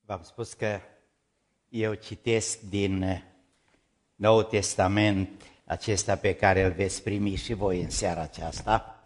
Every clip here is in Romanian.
V-am spus că eu citesc din Noul Testament acesta pe care îl veți primi și voi în seara aceasta.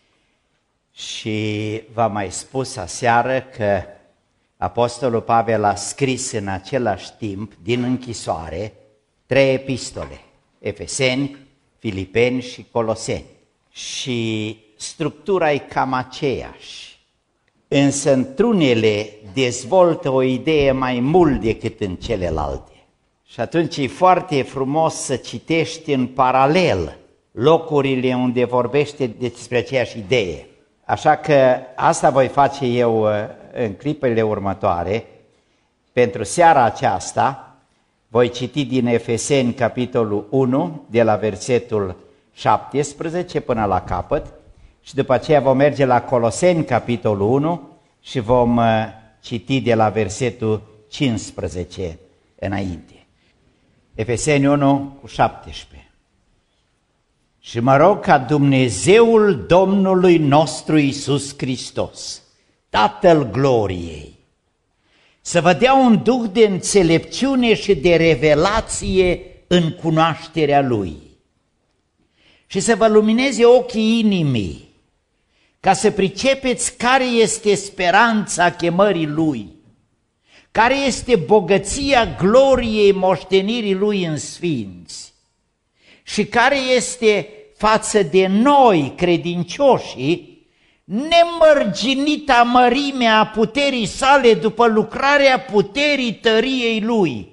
Și v-am mai spus aseară că Apostolul Pavel a scris în același timp, din închisoare, 3 epistole, Efeseni, Filipeni și Coloseni. Și structura e cam aceeași. Însă într-unele dezvoltă o idee mai mult decât în celelalte. Și atunci e foarte frumos să citești în paralel locurile unde vorbește despre aceeași idee. Așa că asta voi face eu în clipele următoare. Pentru seara aceasta voi citi din Efeseni capitolul 1, de la versetul 17 până la capăt, și după aceea vom merge la Coloseni capitolul 1 și vom citi de la versetul 15 înainte. Efeseni 1 cu 17. Și mă rog ca Dumnezeul Domnului nostru Iisus Hristos, Tatăl gloriei, să vă dea un duh de înțelepciune și de revelație în cunoașterea Lui și să vă lumineze ochii inimii, ca să pricepeți care este speranța chemării Lui, care este bogăția gloriei moștenirii Lui în sfinți și care este față de noi, credincioșii, nemărginita mărimea a puterii sale după lucrarea puterii tăriei Lui,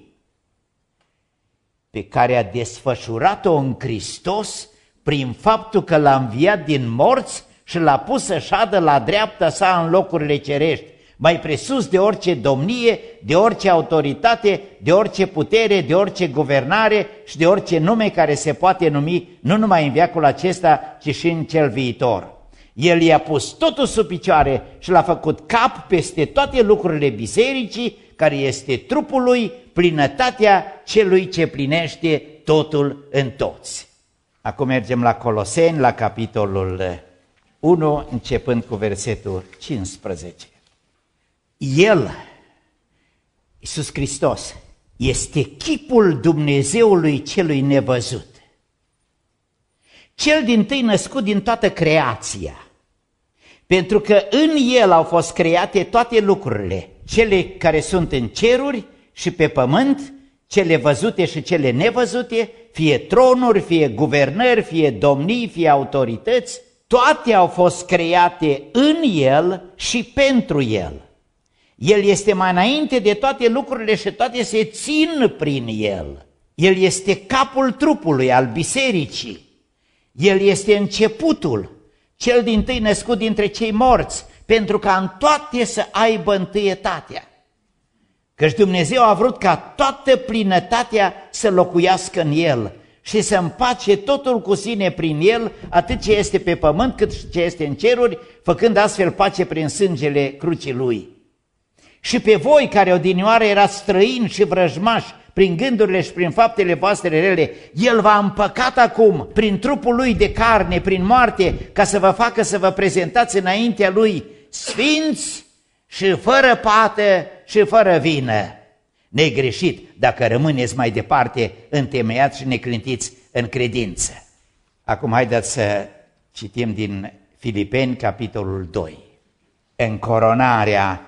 pe care a desfășurat-o în Hristos prin faptul că l-a înviat din morți și l-a pus să șadă la dreapta sa în locurile cerești, mai presus de orice domnie, de orice autoritate, de orice putere, de orice guvernare și de orice nume care se poate numi, nu numai în veacul acesta, ci și în cel viitor. El i-a pus totul sub picioare și l-a făcut cap peste toate lucrurile bisericii, care este trupul lui, plinătatea celui ce plinește totul în toți. Acum mergem la Coloseni, la capitolul 1, începând cu versetul 15. El, Iisus Hristos, este chipul Dumnezeului celui nevăzut, cel dintâi născut din toată creația, pentru că în El au fost create toate lucrurile, cele care sunt în ceruri și pe pământ, cele văzute și cele nevăzute, fie tronuri, fie guvernări, fie domnii, fie autorități, toate au fost create în El și pentru El. El este mai înainte de toate lucrurile și toate se țin prin El. El este capul trupului al bisericii. El este începutul, cel dintâi născut dintre cei morți, pentru ca în toate să aibă întâietatea. Căci Dumnezeu a vrut ca toată plinătatea să locuiască în El și să împace totul cu sine prin El, atât ce este pe pământ cât și ce este în ceruri, făcând astfel pace prin sângele crucii Lui. Și pe voi care odinioară erați străini și vrăjmași prin gândurile și prin faptele voastre rele, El v-a împăcat acum prin trupul Lui de carne, prin moarte, ca să vă facă să vă prezentați înaintea Lui sfinți și fără pată și fără vină, negreșit dacă rămâneți mai departe întemeiați și neclintiți în credință. Acum haideți să citim din Filipeni, capitolul 2. În coronarea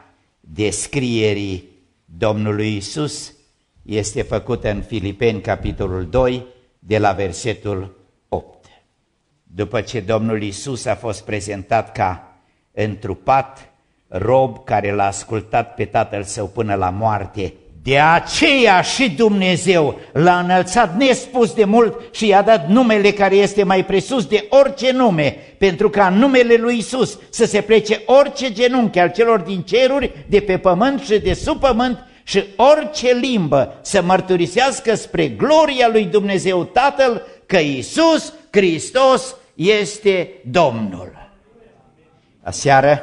descrierii Domnului Iisus este făcută în Filipeni, capitolul 2, de la versetul 8. După ce Domnul Iisus a fost prezentat ca întrupat rob care l-a ascultat pe Tatăl Său până la moarte, de aceea și Dumnezeu l-a înălțat nespus de mult și i-a dat numele care este mai presus de orice nume, pentru ca în numele lui Iisus să se plece orice genunchi al celor din ceruri, de pe pământ și de sub pământ, și orice limbă să mărturisească spre gloria lui Dumnezeu Tatăl că Iisus Hristos este Domnul. Aseară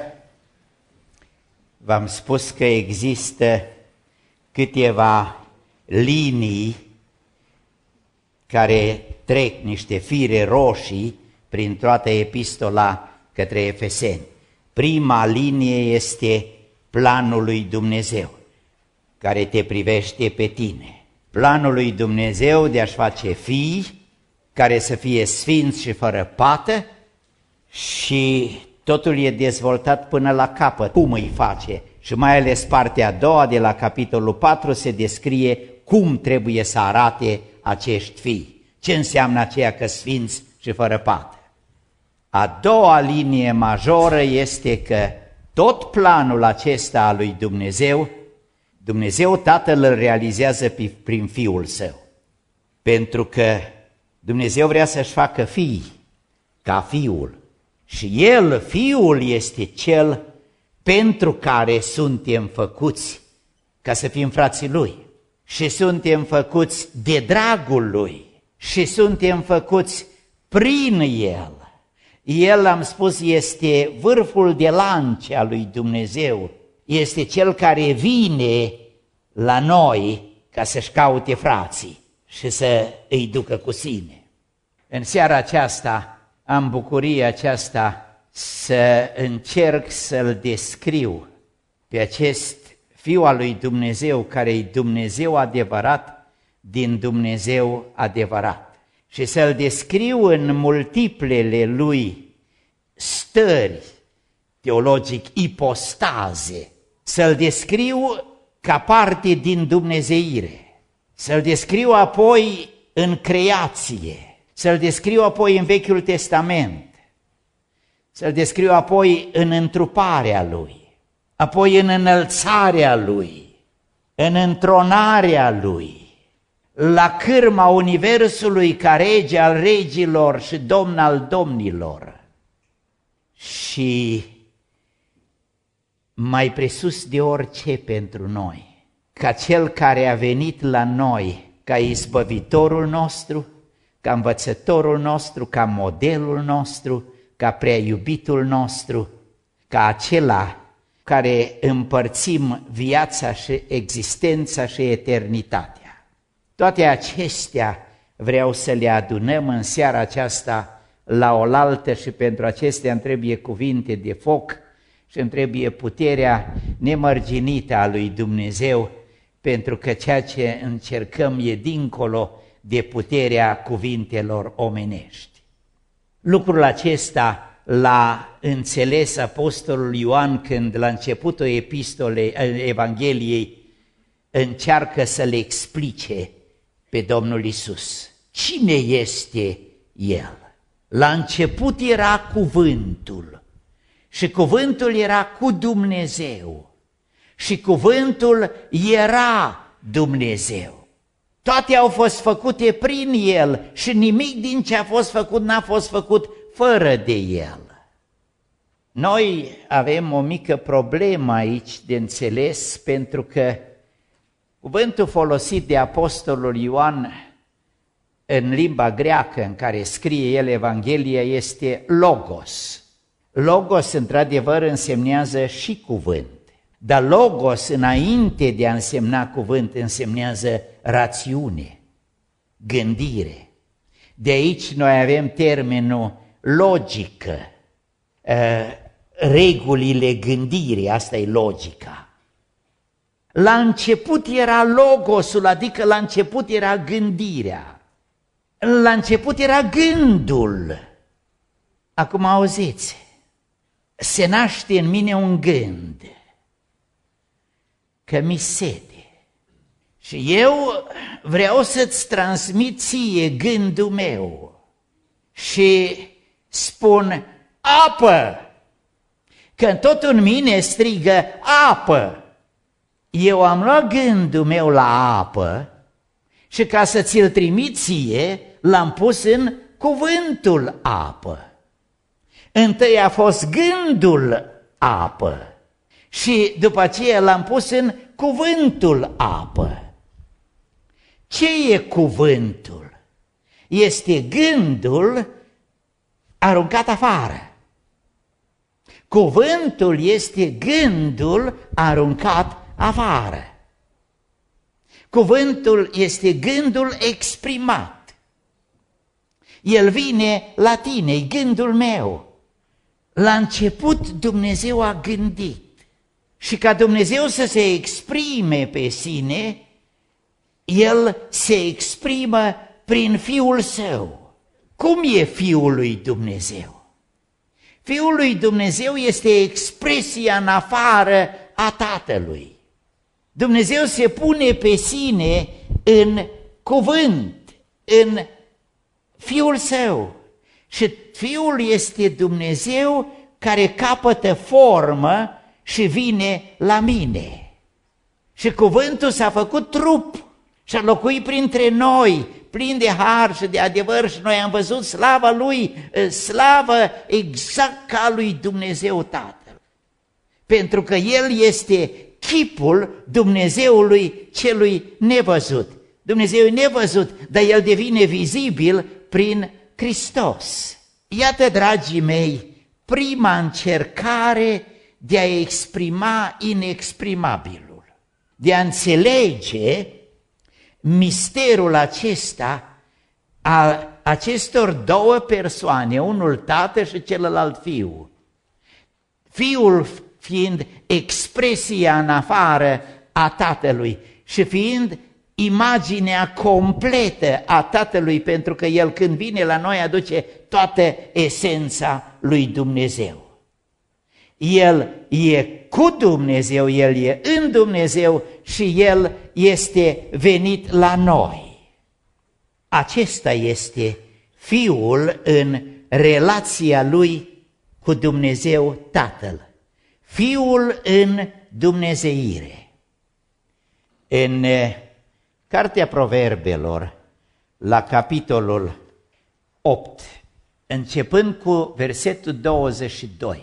v-am spus că există câteva linii care trec, niște fire roșii prin toată epistola către Efeseni. Prima linie este planul lui Dumnezeu. care te privește pe tine. Planul lui Dumnezeu de a-și face fii care să fie sfinți și fără pată și totul e dezvoltat până la capăt. Cum îi face? Și mai ales partea a doua de la capitolul 4 se descrie cum trebuie să arate acești fii. Ce înseamnă aceea că sfinți și fără pată? A doua linie majoră este că tot planul acesta al lui Dumnezeu Tatăl îl realizează prin Fiul Său. Pentru că Dumnezeu vrea să-și facă fii ca Fiul. Și El, Fiul, este Cel pentru care suntem făcuți ca să fim frații Lui. Și suntem făcuți de dragul Lui. Și suntem făcuți prin El. El, am spus, este vârful de lance al lui Dumnezeu. Este Cel care vine la noi ca să-și caute frații și să îi ducă cu sine. În seara aceasta am bucuria aceasta să încerc să-L descriu pe acest Fiu al lui Dumnezeu, care e Dumnezeu adevărat din Dumnezeu adevărat. Și să-L descriu în multiplele Lui stări, teologic, ipostaze, să-L descriu ca parte din dumnezeire, să-L descriu apoi în creație, să-L descriu apoi în Vechiul Testament, să-L descriu apoi în întruparea Lui, apoi în înălțarea Lui, în întronarea Lui, la cârma universului ca rege al regilor și domn al domnilor. Și mai presus de orice pentru noi, ca Cel care a venit la noi ca izbăvitorul nostru, ca învățătorul nostru, ca modelul nostru, ca prea iubitul nostru, ca acela care împărțim viața și existența și eternitatea. Toate acestea vreau să le adunăm în seara aceasta la oaltă și pentru acestea îmi trebuie cuvinte de foc și îmi trebuie puterea nemărginită a lui Dumnezeu, pentru că ceea ce încercăm e dincolo de puterea cuvintelor omenești. Lucrul acesta l-a înțeles apostolul Ioan când la începutul Evangheliei încearcă să le explice pe Domnul Iisus. Cine este El? La început era cuvântul și cuvântul era cu Dumnezeu și cuvântul era Dumnezeu. Toate au fost făcute prin El și nimic din ce a fost făcut n-a fost făcut fără de El. Noi avem o mică problemă aici de înțeles, pentru că cuvântul folosit de apostolul Ioan în limba greacă în care scrie el Evanghelia este logos. Logos, într-adevăr, însemnează și cuvânt, dar logos, înainte de a însemna cuvânt, însemnează rațiune, gândire. De aici noi avem termenul logică, regulile gândirii, asta e logica. La început era logosul, adică la început era gândirea. La început era gândul. Acum auziți, se naște în mine un gând, că mi sete. Și eu vreau să-ți transmit ție gândul meu și spun apă, că tot în mine strigă apă. Eu am luat gândul meu la apă și ca să ți-l trimit ție, l-am pus în cuvântul apă. Întâi a fost gândul apă și după aceea l-am pus în cuvântul apă. Ce e cuvântul? Este gândul aruncat afară. Cuvântul este gândul aruncat afară. Cuvântul este gândul exprimat. El vine la tine, e gândul meu. La început Dumnezeu a gândit și ca Dumnezeu să se exprime pe sine, El se exprimă prin Fiul Său. Cum e Fiul lui Dumnezeu? Fiul lui Dumnezeu este expresia în afară a Tatălui. Dumnezeu se pune pe sine în cuvânt, în Fiul Său. Și Fiul este Dumnezeu care capătă formă și vine la mine. Și cuvântul s-a făcut trup și a locuit printre noi, plin de har și de adevăr, și noi am văzut slava Lui, slavă exact ca a lui Dumnezeu Tatăl. Pentru că El este chipul Dumnezeului celui nevăzut. Dumnezeu e nevăzut, dar El devine vizibil prin Hristos. Iată, dragii mei, prima încercare de a exprima inexprimabilul, de a înțelege misterul acesta al acestor două persoane, unul Tată și celălalt Fiu. Fiul fiind expresia în afară a Tatălui și fiind imaginea completă a Tatălui, pentru că El când vine la noi aduce toată esența lui Dumnezeu. El e cu Dumnezeu, El e în Dumnezeu și El este venit la noi. Acesta este Fiul în relația Lui cu Dumnezeu Tatăl. Fiul în dumnezeire. În Cartea Proverbelor, la capitolul 8, începând cu versetul 22,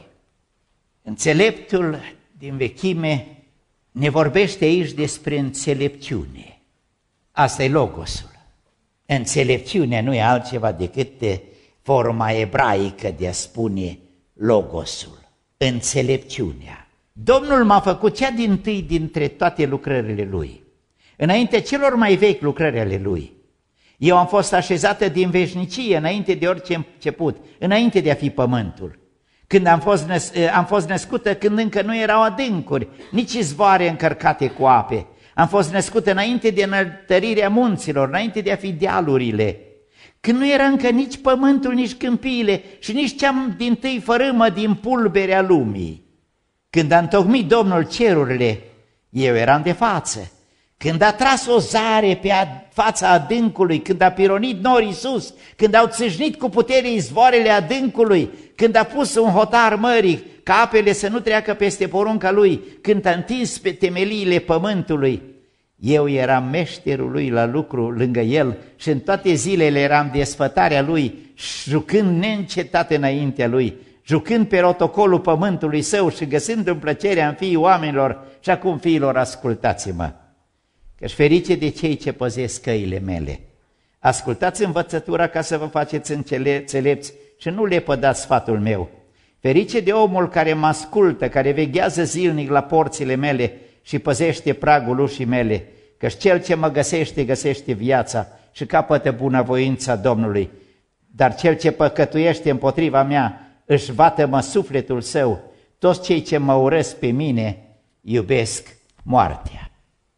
înțeleptul din vechime ne vorbește aici despre înțelepciune. Asta e logosul. Înțelepciunea nu e altceva decât forma ebraică de a spune logosul. Înțelepciunea. Domnul m-a făcut cea dintâi dintre toate lucrările Lui. Înainte celor mai vechi lucrări ale Lui. Eu am fost așezată din veșnicie, înainte de orice început, înainte de a fi pământul. Când am fost născută când încă nu erau adâncuri, nici izvoare încărcate cu ape. Am fost născută înainte de înăltărirea munților, înainte de a fi dealurile. Când nu era încă nici pământul, nici câmpiile și nici cea dintâi fărâmă din pulberea lumii. Când a întocmit Domnul cerurile, eu eram de față. Când a tras o zare pe fața adâncului, când a pironit norii sus, când au țâșnit cu putere izvoarele adâncului, când a pus un hotar mării ca apele să nu treacă peste porunca Lui, când a întins pe temeliile pământului, eu eram meșterul Lui la lucru lângă El și în toate zilele eram desfătarea Lui, jucând neîncetat înaintea Lui, jucând pe rotocolul pământului Său și găsându-mi plăcerea în fiii oamenilor. Și acum, fiilor, ascultați-mă, că-și ferice de cei ce păzesc căile mele. Ascultați învățătura ca să vă faceți înțelepți și nu le pădați sfatul meu. Ferice de omul care mă ascultă, care veghează zilnic la porțile mele și păzește pragul ușii mele, căci cel ce mă găsește, găsește viața și capătă bunăvoința Domnului. Dar cel ce păcătuiește împotriva mea își vată-mă sufletul său. Toți cei ce mă urăsc pe mine iubesc moartea.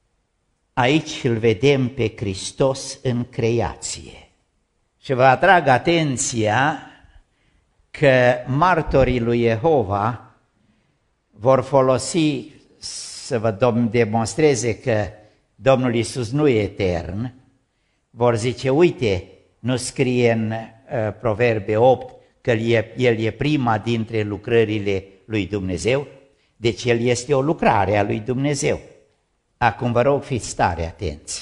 Aici îl vedem pe Hristos în creație. Și vă atrag atenția că martorii lui Jehova vor folosi să vă demonstreze că Domnul Iisus nu e etern. Vor zice, uite, nu scrie în Proverbe 8 că El e prima dintre lucrările lui Dumnezeu? Deci El este o lucrare a lui Dumnezeu. Acum vă rog, fiți tare atenți.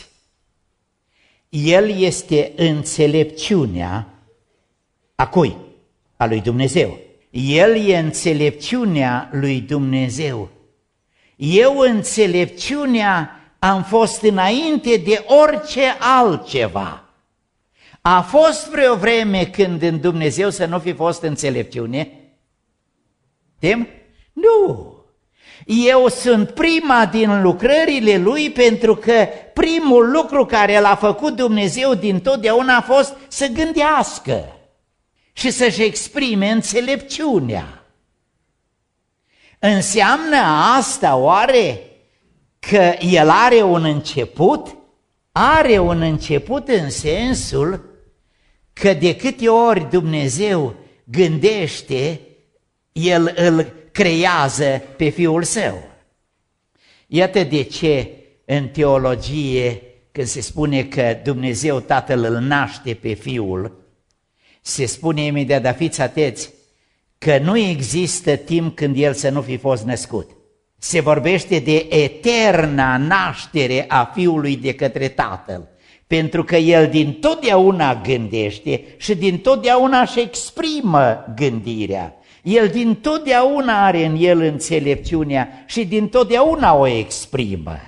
El este înțelepciunea a cui? A lui Dumnezeu. El e înțelepciunea lui Dumnezeu. Eu înțelepciunea am fost înainte de orice altceva. A fost vreo vreme când în Dumnezeu să nu fi fost înțelepciune? Tem? Nu! Eu sunt prima din lucrările Lui pentru că primul lucru care l-a făcut Dumnezeu dintotdeauna a fost să gândească și să-și exprime înțelepciunea. Înseamnă asta oare că el are un început? Are un început în sensul că de câte ori Dumnezeu gândește, El îl creează pe Fiul Său. Iată de ce în teologie, când se spune că Dumnezeu Tatăl îl naște pe Fiul, se spune imediat, dar fiți atenți, că nu există timp când El să nu fi fost născut. Se vorbește de eterna naștere a Fiului de către Tatăl, pentru că El dintotdeauna gândește și dintotdeauna își exprimă gândirea. El dintotdeauna are în El înțelepciunea și dintotdeauna o exprimă.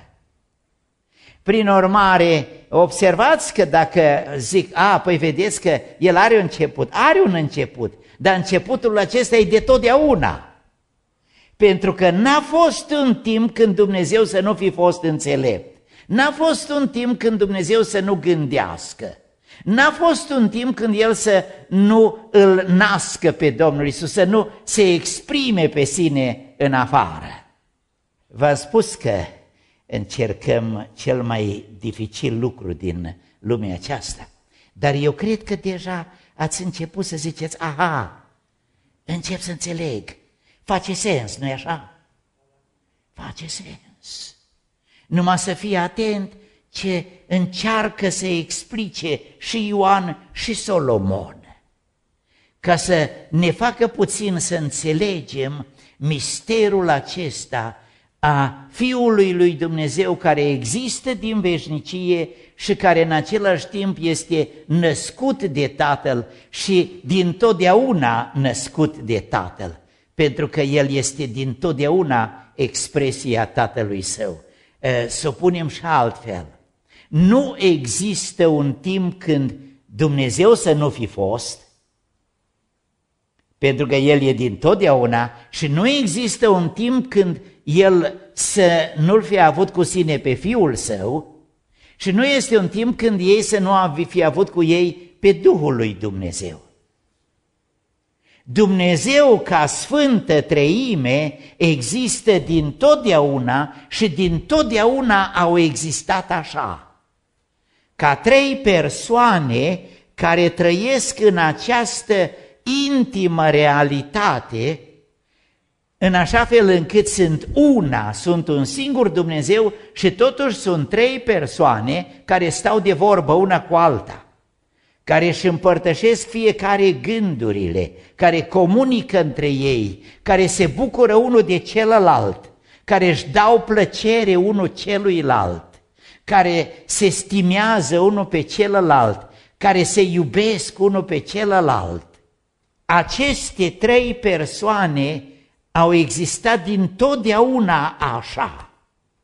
Prin urmare, observați că dacă zic, păi vedeți că El are un început, dar începutul acesta e de totdeauna. Pentru că n-a fost un timp când Dumnezeu să nu fi fost înțelept. N-a fost un timp când Dumnezeu să nu gândească. N-a fost un timp când El să nu îl nască pe Domnul Iisus, să nu se exprime pe sine în afară. V-am spus că încercăm cel mai dificil lucru din lumea aceasta, dar eu cred că deja ați început să ziceți, încep să înțeleg, face sens, nu-i așa? Face sens. Numai să fii atent ce încearcă să explice și Ioan și Solomon, ca să ne facă puțin să înțelegem misterul acesta a Fiului lui Dumnezeu care există din veșnicie și care în același timp este născut de Tatăl și dintotdeauna născut de Tatăl, pentru că El este dintotdeauna expresia Tatălui Său. Să o punem și altfel. Nu există un timp când Dumnezeu să nu fi fost, pentru că El e dintotdeauna, și nu există un timp când El să nu-L fi avut cu sine pe Fiul Său și nu este un timp când ei să nu fi avut cu ei pe Duhul lui Dumnezeu. Dumnezeu ca Sfântă Treime există dintotdeauna și dintotdeauna au existat așa, ca trei persoane care trăiesc în această intimă realitate, în așa fel încât sunt un singur Dumnezeu și totuși sunt trei persoane care stau de vorbă una cu alta, care își împărtășesc fiecare gândurile, care comunică între ei, care se bucură unul de celălalt, care își dau plăcere unul celuilalt, care se stimează unul pe celălalt, care se iubesc unul pe celălalt. Aceste trei persoane au existat dintotdeauna așa.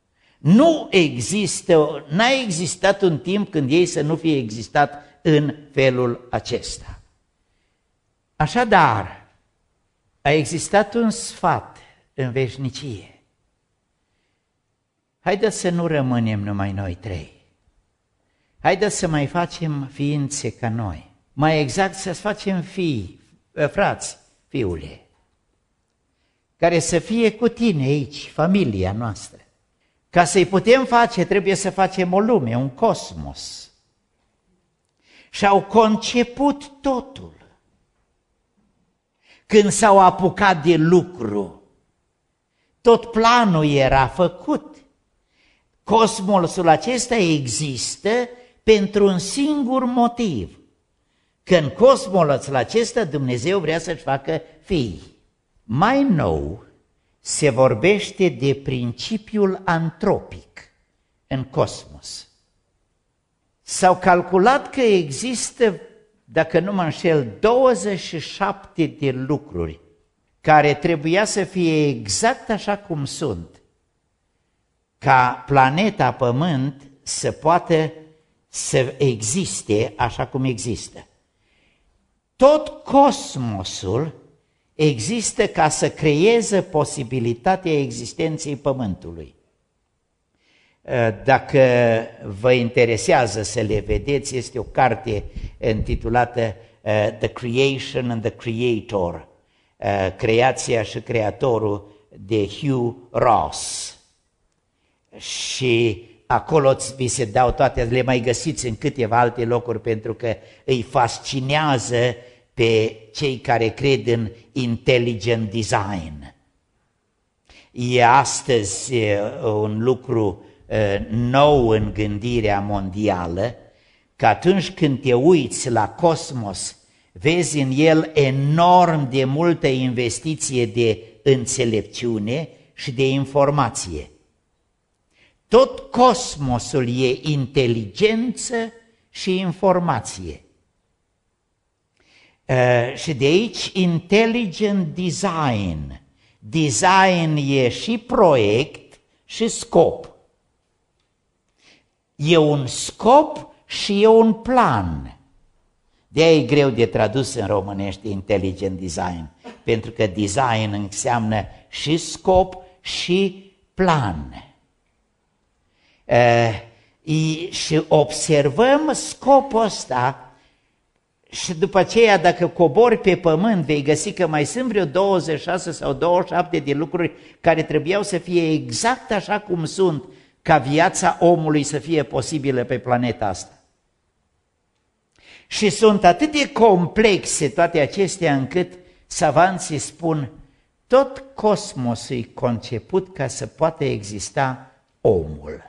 N-a existat un timp când ei să nu fie existat în felul acesta. Așadar, a existat un sfat în veșnicie. Haideți să nu rămânem numai noi trei. Haideți să mai facem ființe ca noi. Mai exact să facem frați, fiule, care să fie cu tine aici, familia noastră. Ca să-i putem face, trebuie să facem o lume, un cosmos. Și-au conceput totul. Când s-au apucat de lucru, tot planul era făcut. Cosmosul acesta există pentru un singur motiv. Că în cosmosul acesta Dumnezeu vrea să-și facă fii. Mai nou se vorbește de principiul antropic în cosmos. S-au calculat că există, dacă nu mă înșel, 27 de lucruri care trebuia să fie exact așa cum sunt, ca planeta Pământ să poată să existe așa cum există. Tot cosmosul există ca să creeze posibilitatea existenței Pământului. Dacă vă interesează să le vedeți, este o carte intitulată The Creation and the Creator, Creația și Creatorul, de Hugh Ross. Și acolo vi se dau toate, le mai găsiți în câteva alte locuri pentru că îi fascinează pe cei care cred în intelligent design. E astăzi un lucru nou în gândirea mondială, că atunci când te uiți la cosmos, vezi în el enorm de multă investiție de înțelepciune și de informație. Tot cosmosul e inteligență și informație. Și de aici intelligent design. Design e și proiect și scop. E un scop și e un plan. De-aia e greu de tradus în românește intelligent design, pentru că design înseamnă și scop și plan. Și observăm scopul ăsta și după aceea dacă cobori pe pământ vei găsi că mai sunt vreo 26 sau 27 de lucruri care trebuiau să fie exact așa cum sunt ca viața omului să fie posibilă pe planeta asta. Și sunt atât de complexe toate acestea încât savanții spun tot cosmosul e conceput ca să poată exista omul.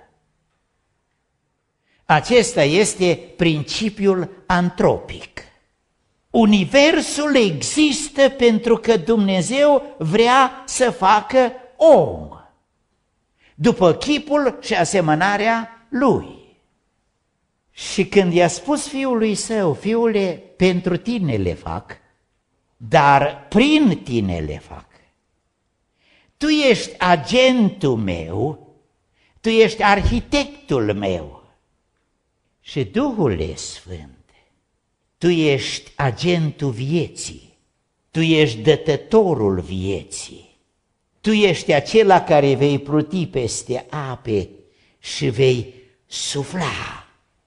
Acesta este principiul antropic. Universul există pentru că Dumnezeu vrea să facă om, după chipul și asemănarea Lui. Și când i-a spus fiului său, fiule, pentru tine le fac, dar prin tine le fac. Tu ești agentul meu, tu ești arhitectul meu. Și Duhul Sfânt, tu ești agentul vieții, tu ești dătătorul vieții, tu ești acela care vei pluti peste ape și vei sufla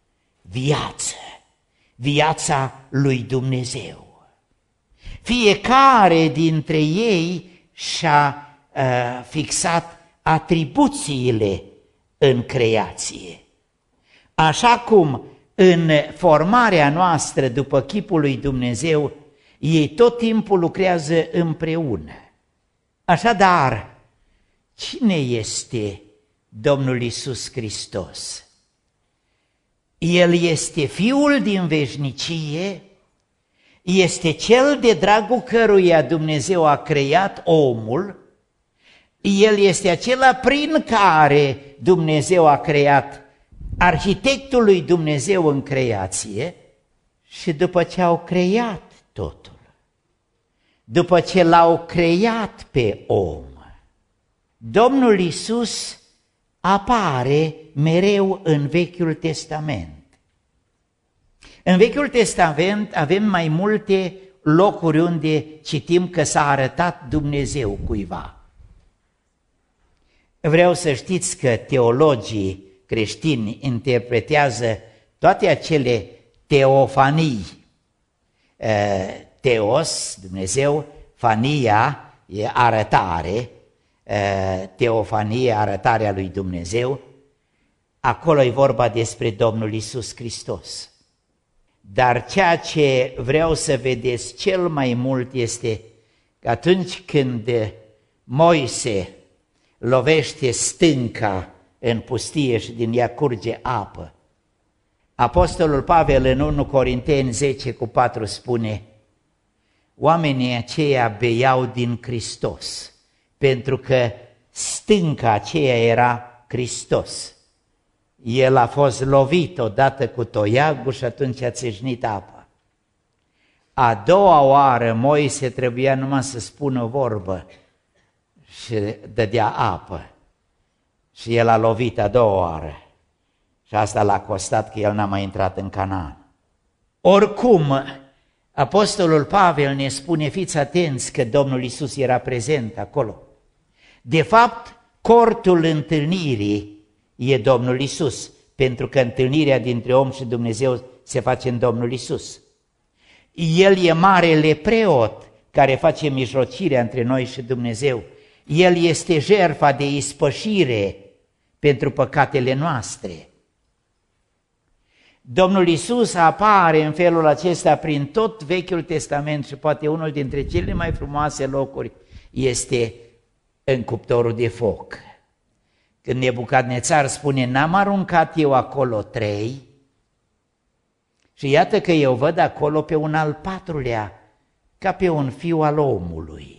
viața lui Dumnezeu. Fiecare dintre ei și-a fixat atribuțiile în creație. Așa cum în formarea noastră după chipul lui Dumnezeu, ei tot timpul lucrează împreună. Așadar, cine este Domnul Iisus Hristos? El este Fiul din veșnicie, este Cel de dragul căruia Dumnezeu a creat omul, El este acela prin care Dumnezeu a creat arhitectul lui Dumnezeu în creație și după ce au creat totul, după ce l-au creat pe om, Domnul Iisus apare mereu în Vechiul Testament. În Vechiul Testament avem mai multe locuri unde citim că s-a arătat Dumnezeu cuiva. Vreau să știți că teologii creștini interpretează toate acele teofanii. Teos, Dumnezeu, fania e arătare, teofanie, arătarea lui Dumnezeu. Acolo e vorba despre Domnul Iisus Hristos. Dar ceea ce vreau să vedeți cel mai mult este că atunci când Moise lovește stânca în pustie și din ea curge apă, Apostolul Pavel în 1 Corinteni 10:4 spune: oamenii aceia beau din Hristos, pentru că stânca aceea era Hristos. El a fost lovit odată cu toiagul și atunci a țâșnit apa. A doua oară Moise trebuia numai să spună o vorbă și dădea apă. Și el a lovit a doua oară. Și asta l-a costat că el n-a mai intrat în Canaan. Oricum, Apostolul Pavel ne spune, fiți atenți că Domnul Iisus era prezent acolo. De fapt, cortul întâlnirii e Domnul Iisus, pentru că întâlnirea dintre om și Dumnezeu se face în Domnul Iisus. El e marele preot care face mijlocirea între noi și Dumnezeu. El este jertfa de ispășire pentru păcatele noastre. Domnul Iisus apare în felul acesta prin tot Vechiul Testament și poate unul dintre cele mai frumoase locuri este în cuptorul de foc. Când Nebucadnețar spune, n-am aruncat eu acolo 3 și iată că eu văd acolo pe un al 4-lea, ca pe un fiu al omului.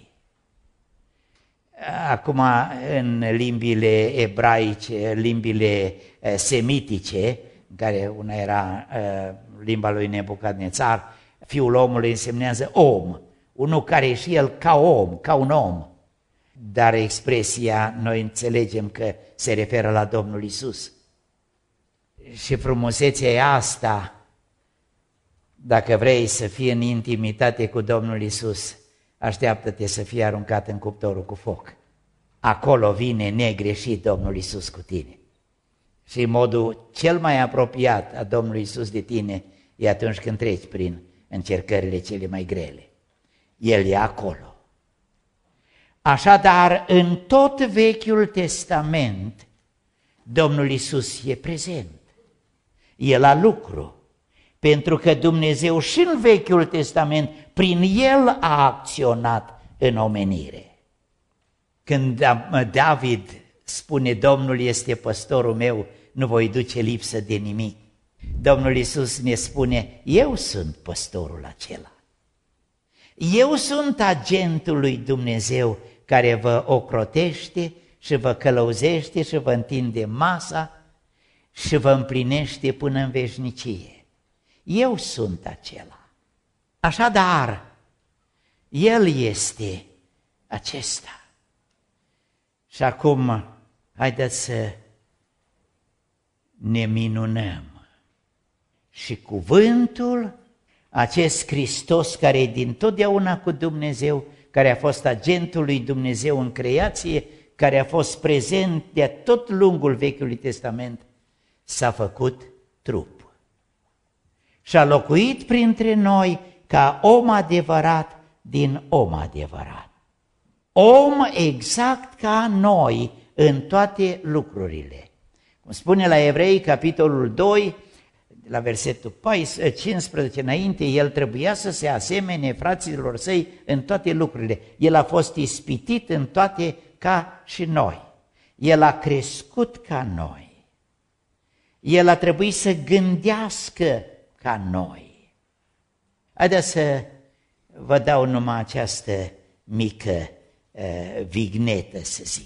Acum, în limbile ebraice, limbile semitice, în care una era limba lui Nebucadnețar, fiul omului însemnează om, unul care e și el ca om, ca un om. Dar expresia, noi înțelegem că se referă la Domnul Iisus. Și frumusețea e asta, dacă vrei să fii în intimitate cu Domnul Iisus, așteaptă-te să fii aruncat în cuptorul cu foc. Acolo vine negreșit Domnul Iisus cu tine. Și modul cel mai apropiat a Domnului Iisus de tine e atunci când treci prin încercările cele mai grele. El e acolo. Așadar, în tot Vechiul Testament, Domnul Iisus e prezent. E la lucru. Pentru că Dumnezeu și în Vechiul Testament, prin El a acționat în omenire. Când David spune, Domnul este păstorul meu, nu voi duce lipsă de nimic, Domnul Iisus ne spune, eu sunt păstorul acela. Eu sunt agentul lui Dumnezeu care vă ocrotește și vă călăuzește și vă întinde masa și vă împlinește până în veșnicie. Eu sunt acela. Așadar, El este acesta. Și acum, haideți să ne minunăm. Și cuvântul, acest Hristos care e dintotdeauna cu Dumnezeu, care a fost agentul lui Dumnezeu în creație, care a fost prezent de tot lungul Vechiului Testament, s-a făcut trup. Și a locuit printre noi ca om adevărat din om adevărat. Om exact ca noi în toate lucrurile. Cum spune la Evrei, capitolul 2, la versetul 15 înainte, el trebuia să se asemene fraților săi în toate lucrurile. El a fost ispitit în toate ca și noi. El a crescut ca noi. El a trebuit să gândească ca noi. Haideți să vă dau numai această mică vignetă, să zic.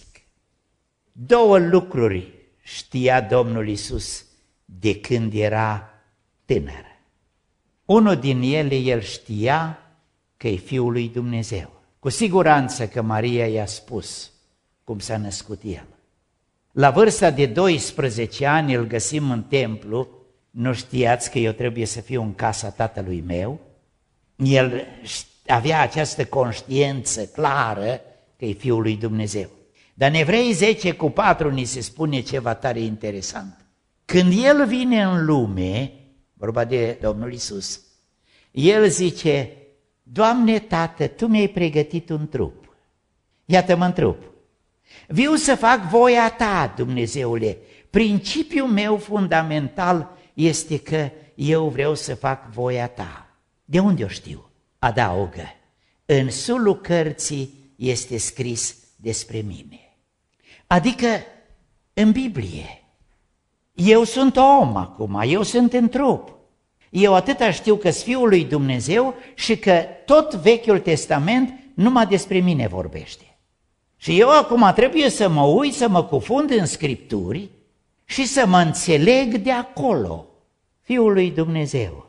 2 lucruri știa Domnul Iisus de când era tânăr. Unul din ele, el știa că e Fiul lui Dumnezeu. Cu siguranță că Maria i-a spus cum s-a născut el. La vârsta de 12 ani îl găsim în templu. Nu știați că eu trebuie să fiu în casa tatălui meu? El avea această conștiință clară că e Fiul lui Dumnezeu. Dar în Evrei 10:4 ni se spune ceva tare interesant. Când El vine în lume, vorba de Domnul Iisus, El zice, Doamne Tată, Tu mi-ai pregătit un trup. Iată-mă în trup. Viu să fac voia Ta, Dumnezeule. Principiul meu fundamental este că eu vreau să fac voia Ta. De unde o știu? Adaugă. În sulul cărții este scris despre mine. Adică în Biblie. Eu sunt om acum, eu sunt în trup. Eu atâta știu că-s Fiul lui Dumnezeu și că tot Vechiul Testament numai despre mine vorbește. Și eu acum trebuie să mă uit, să mă cufund în Scripturi și să mă înțeleg de acolo. Fiul lui Dumnezeu.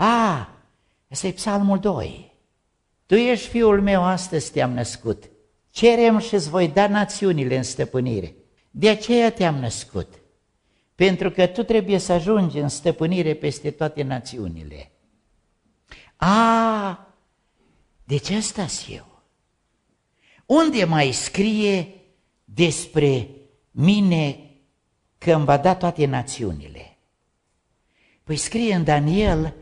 Ăsta e Psalmul 2. Tu ești Fiul meu, astăzi te-am născut. Cerem și îți voi da națiunile în stăpânire. De aceea te-am născut. Pentru că tu trebuie să ajungi în stăpânire peste toate națiunile. Deci ăsta-s eu. Unde mai scrie despre mine că îmi va da toate națiunile? Păi scrie în Daniel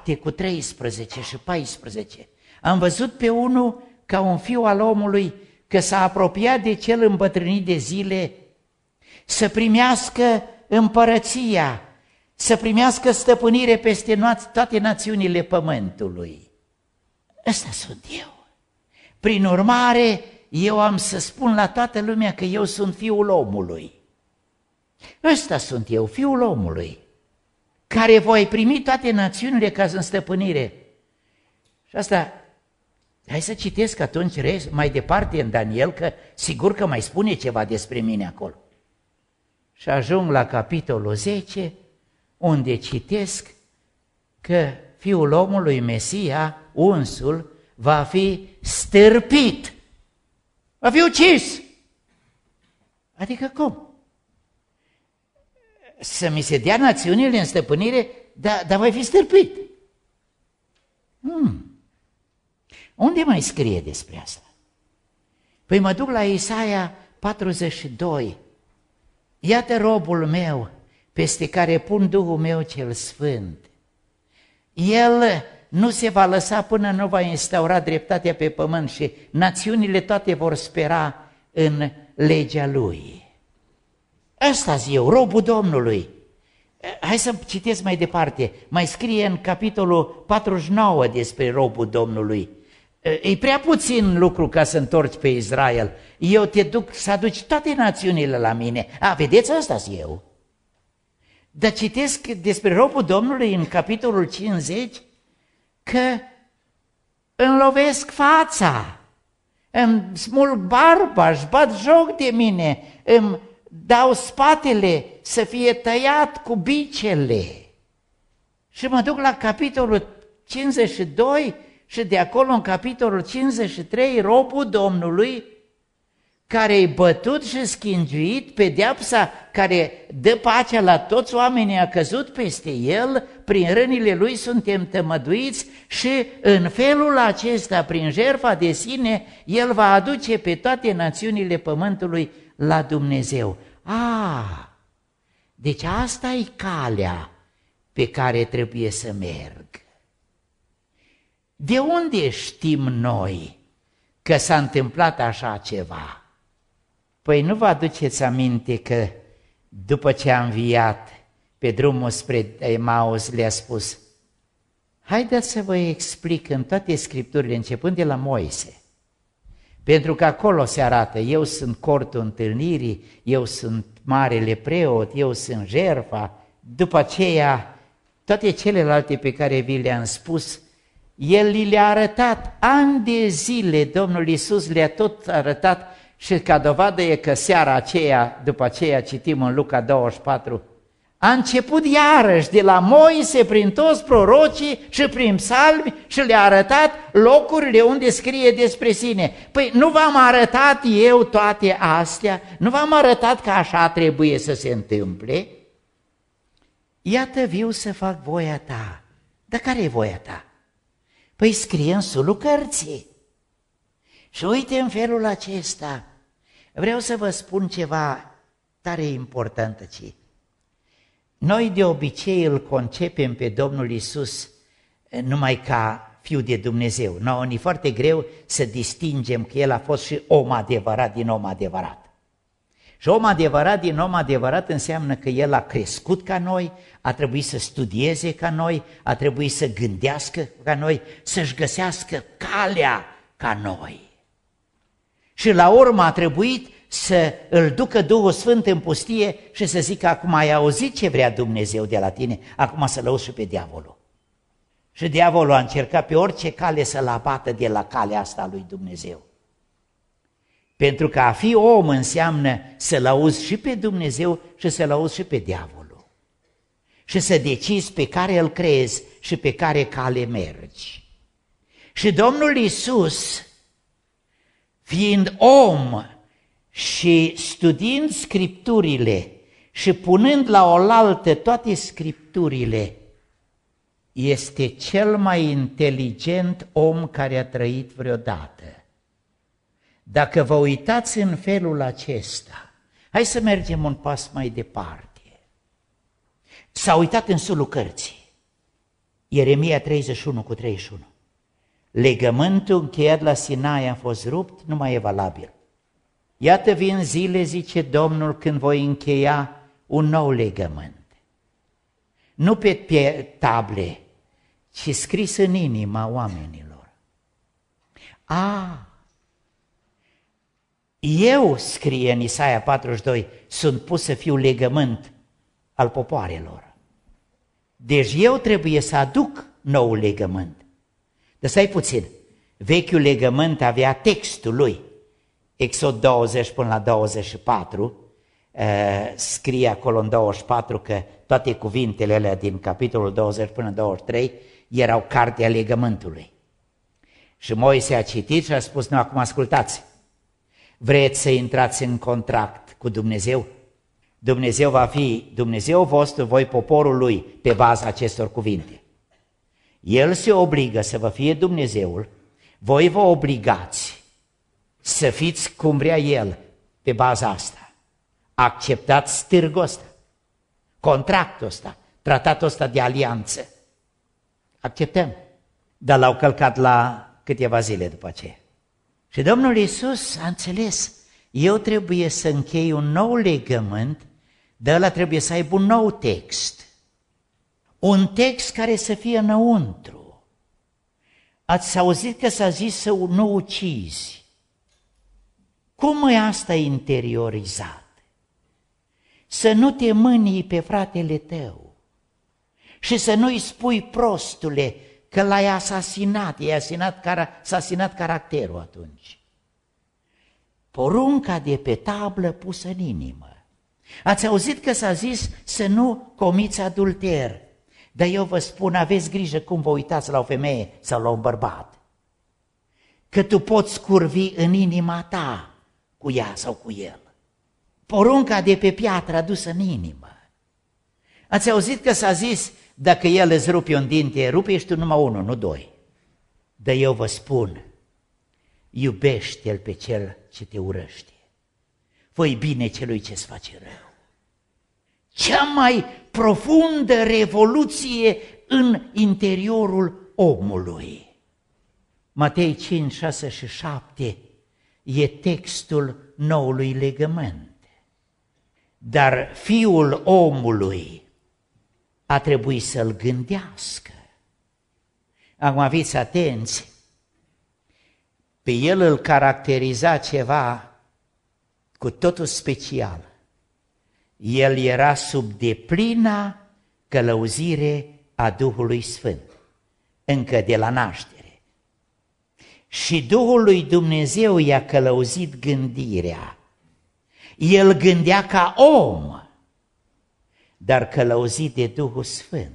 7:13 și 14. Am văzut pe unul ca un fiu al omului că s-a apropiat de cel îmbătrânit de zile, să primească împărăția, să primească stăpânire peste toate națiunile pământului. Ăsta sunt eu. Prin urmare, eu am să spun la toată lumea că eu sunt Fiul omului. Ăsta sunt eu, Fiul omului, care voi primi toate națiunile ca în stăpânire. Și asta, hai să citesc atunci mai departe în Daniel, că sigur că mai spune ceva despre mine acolo. Și ajung la capitolul 10, unde citesc că Fiul omului, Mesia, unsul, va fi stârpit, va fi ucis. Adică cum? Să mi se dea națiunile în stăpânire, dar voi fi stârpit. Unde mai scrie despre asta? Păi mă duc la Isaia 42. Iată robul meu, peste care pun Duhul meu cel Sfânt. El nu se va lăsa până nu va instaura dreptatea pe pământ și națiunile toate vor spera în legea lui. Ăsta-s eu, robul Domnului. Hai să citesc mai departe. Mai scrie în capitolul 49 despre robul Domnului. E prea puțin lucru ca să întorci pe Israel. Eu te duc să aduci toate națiunile la mine. Vedeți, ăsta-s eu. Dar citesc despre robul Domnului în capitolul 50 că îmi lovesc fața, îmi smulg barba, își bat joc de mine, îmi dau spatele să fie tăiat cu bicele. Și mă duc la capitolul 52 și de acolo în capitolul 53, robul Domnului, care e bătut și schingiuit, pedeapsa care dă pacea la toți oamenii a căzut peste el, prin rănile lui suntem tămăduiți și în felul acesta, prin jertfa de sine, el va aduce pe toate națiunile pământului la Dumnezeu. Deci asta e calea pe care trebuie să merg. De unde știm noi că s-a întâmplat așa ceva? Păi nu vă aduceți aminte că după ce a înviat pe drumul spre Emaus le-a spus: haideți să vă explic în toate Scripturile, începând de la Moise, pentru că acolo se arată, eu sunt cortul întâlnirii, eu sunt marele preot, eu sunt jertfa. După aceea, toate celelalte pe care vi le-am spus, el le-a arătat ani de zile, Domnul Iisus le-a tot arătat. Și ca dovadă e că seara aceea, după aceea citim în Luca 24, a început iarăși de la Moise prin toți prorocii și prin psalmi și le-a arătat locurile unde scrie despre sine. Păi nu v-am arătat eu toate astea? Nu v-am arătat că așa trebuie să se întâmple? Iată, viu să fac voia ta. Dar care e voia ta? Păi scrie în sulul cărții. Și uite, în felul acesta, vreau să vă spun ceva tare important aici. Noi de obicei îl concepem pe Domnul Iisus numai ca Fiul de Dumnezeu. Nouă e foarte greu să distingem că El a fost și om adevărat din om adevărat. Și om adevărat din om adevărat înseamnă că El a crescut ca noi, a trebuit să studieze ca noi, a trebuit să gândească ca noi, să-și găsească calea ca noi. Și la urmă a trebuit să îl ducă Duhul Sfânt în pustie și să zică: acum ai auzit ce vrea Dumnezeu de la tine, acum să lăuzi și pe diavolul. Și diavolul a încercat pe orice cale să-l abată de la calea asta a lui Dumnezeu. Pentru că a fi om înseamnă să l-auzi și pe Dumnezeu și să l-auzi și pe diavolul. Și să decizi pe care îl crezi și pe care cale mergi. Și Domnul Iisus, fiind om și studiind Scripturile și punând la oaltă toate Scripturile, este cel mai inteligent om care a trăit vreodată. Dacă vă uitați în felul acesta, hai să mergem un pas mai departe. S-a uitat în sulul cărții, Ieremia 31:31. Legământul încheiat la Sinai a fost rupt, nu mai e valabil. Iată vin zile, zice Domnul, când voi încheia un nou legământ. Nu pe table, ci scris în inima oamenilor. Eu, scrie în Isaia 42, sunt pus să fiu legământ al popoarelor. Deci eu trebuie să aduc noul legământ. Dar stai puțin, vechiul legământ avea textul lui. Exod 20 până la 24, scrie acolo în 24 că toate cuvintele alea din capitolul 20 până 23 erau cartea legământului. Și Moise a citit și a spus, nu, acum ascultați, vreți să intrați în contract cu Dumnezeu? Dumnezeu va fi Dumnezeu vostru, voi poporul lui, pe baza acestor cuvinte. El se obligă să vă fie Dumnezeul, voi vă obligați să fiți cum vrea El pe baza asta. Acceptați stârgul ăsta, contractul ăsta, tratatul ăsta de alianță. Acceptăm, dar l-au călcat la câteva zile după aceea. Și Domnul Iisus a înțeles, eu trebuie să închei un nou legământ, dar ăla trebuie să aibă un nou text. Un text care să fie înăuntru. Ați auzit că s-a zis să nu ucizi. Cum e asta interiorizat? Să nu te mânii pe fratele tău și să nu-i spui, prostule, că l-ai asasinat, s-a asasinat caracterul atunci. Porunca de pe tablă pusă în inimă. Ați auzit că s-a zis să nu comiți adulter, dar eu vă spun, aveți grijă cum vă uitați la o femeie sau la un bărbat, că tu poți curvi în inima ta cu ea sau cu el. Porunca de pe piatră adusă în inimă. Ați auzit că s-a zis, dacă el îți rupe un dinte, rupe ești tu numai unul, nu doi. Dar eu vă spun, iubește-l pe cel ce te urăște. Fă-i bine celui ce-ți face rău. Cea mai profundă revoluție în interiorul omului. Matei 5, 6 și 7 e textul noului legământ. Dar Fiul omului a trebuit să-l gândească. Acum fiți atenți, pe el îl caracteriza ceva cu totul special. El era sub deplina călăuzire a Duhului Sfânt, încă de la naștere. Și Duhul lui Dumnezeu i-a călăuzit gândirea. El gândea ca om, dar călăuzit de Duhul Sfânt.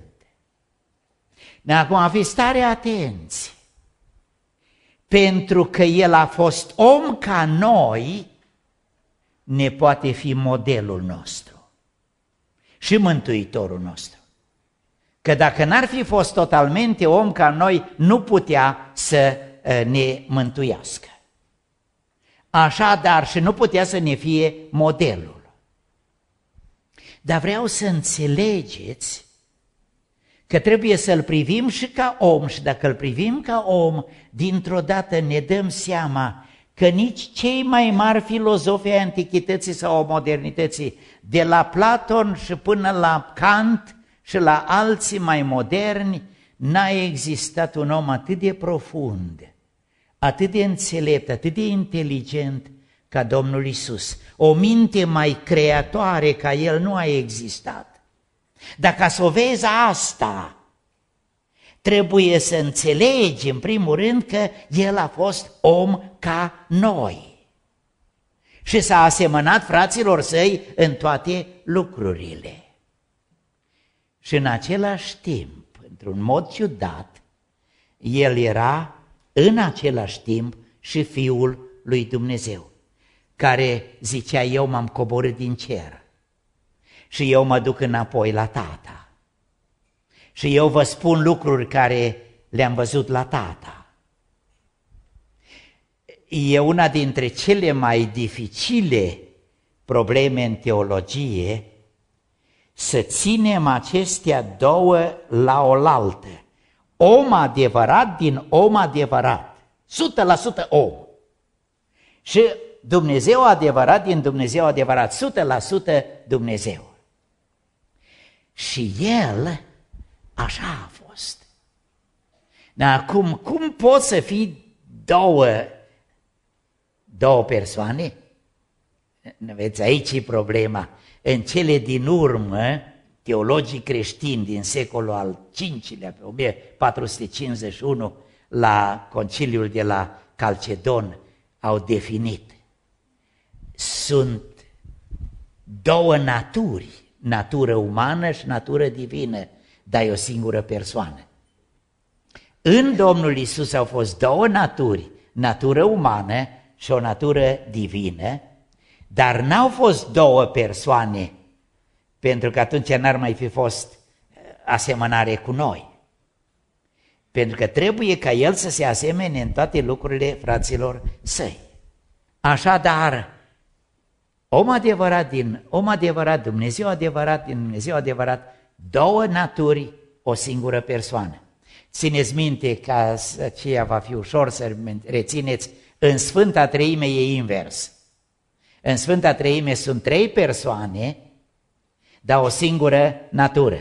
Acum fiți tare atenți, pentru că El a fost om ca noi, ne poate fi modelul nostru și mântuitorul nostru. Că dacă n-ar fi fost totalmente om ca noi, nu putea să ne mântuiască. Așadar, și nu putea să ne fie modelul. Dar vreau să înțelegeți că trebuie să-L privim și ca om, și dacă îl privim ca om, dintr-o dată ne dăm seama că nici cei mai mari filozofi ai antichității sau modernității, de la Platon și până la Kant și la alții mai moderni, n-a existat un om atât de profund, atât de înțelept, atât de inteligent ca Domnul Iisus. O minte mai creatoare ca El nu a existat. Dar ca să o vezi asta, trebuie să înțelegi în primul rând că El a fost om ca noi și s-a asemănat fraților săi în toate lucrurile. Și în același timp, într-un mod ciudat, El era în același timp și Fiul lui Dumnezeu, care zicea, eu m-am coborât din cer și eu mă duc înapoi la Tata. Și eu vă spun lucruri care le-am văzut la Tata. E una dintre cele mai dificile probleme în teologie să ținem acestea două la oaltă. Om adevărat din om adevărat, 100% om. Și Dumnezeu adevărat din Dumnezeu adevărat, 100% Dumnezeu. Și El așa a fost. Dar acum, cum poți să fii două persoane? Vedeți, aici e problema. În cele din urmă, teologii creștini din secolul al V-lea, pe 1451, la conciliul de la Calcedon, au definit. Sunt două naturi, natură umană și natură divină, dar e o singură persoană. În Domnul Iisus au fost două naturi, natură umană și o natură divină, dar n-au fost două persoane, pentru că atunci n-ar mai fi fost asemănare cu noi. Pentru că trebuie ca El să se asemene în toate lucrurile fraților săi. Așadar, om adevărat, Dumnezeu adevărat din Dumnezeu adevărat, două naturi, o singură persoană. Țineți minte, ca aceea va fi ușor să rețineți, în Sfânta Treime e invers. În Sfânta Treime sunt trei persoane, dar o singură natură.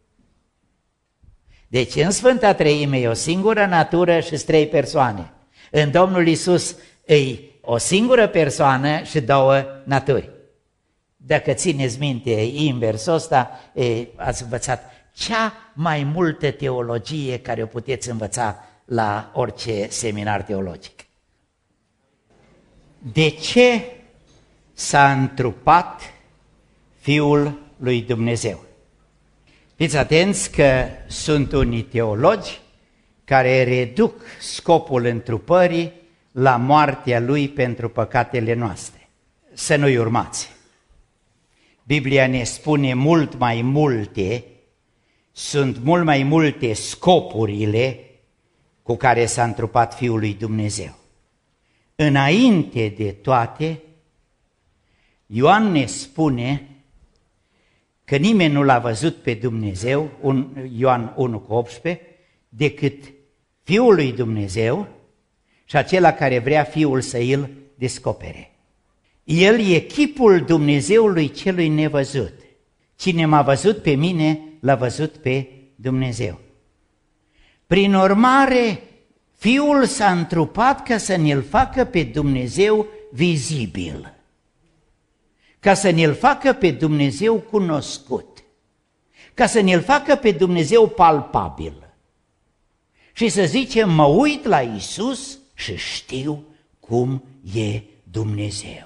Deci în Sfânta Treime e o singură natură și trei persoane. În Domnul Iisus e o singură persoană și două naturi. Dacă țineți minte inversul ăsta, ați învățat cea mai multă teologie care o puteți învăța la orice seminar teologic. De ce s-a întrupat Fiul lui Dumnezeu? Fiți atenți că sunt unii teologi care reduc scopul întrupării la moartea Lui pentru păcatele noastre. Să nu-i urmați. Biblia ne spune mult mai multe, sunt mult mai multe scopurile cu care s-a întrupat Fiul lui Dumnezeu. Înainte de toate, Ioan ne spune că nimeni nu l-a văzut pe Dumnezeu, Ioan 1,18, decât Fiul lui Dumnezeu și acela care vrea Fiul să îl descopere. El e chipul Dumnezeului celui nevăzut. Cine m-a văzut pe mine, l-a văzut pe Dumnezeu. Prin urmare, Fiul s-a întrupat ca să ne-l facă pe Dumnezeu vizibil, ca să ne-l facă pe Dumnezeu cunoscut, ca să ne-l facă pe Dumnezeu palpabil. Și să zicem, mă uit la Iisus și știu cum e Dumnezeu.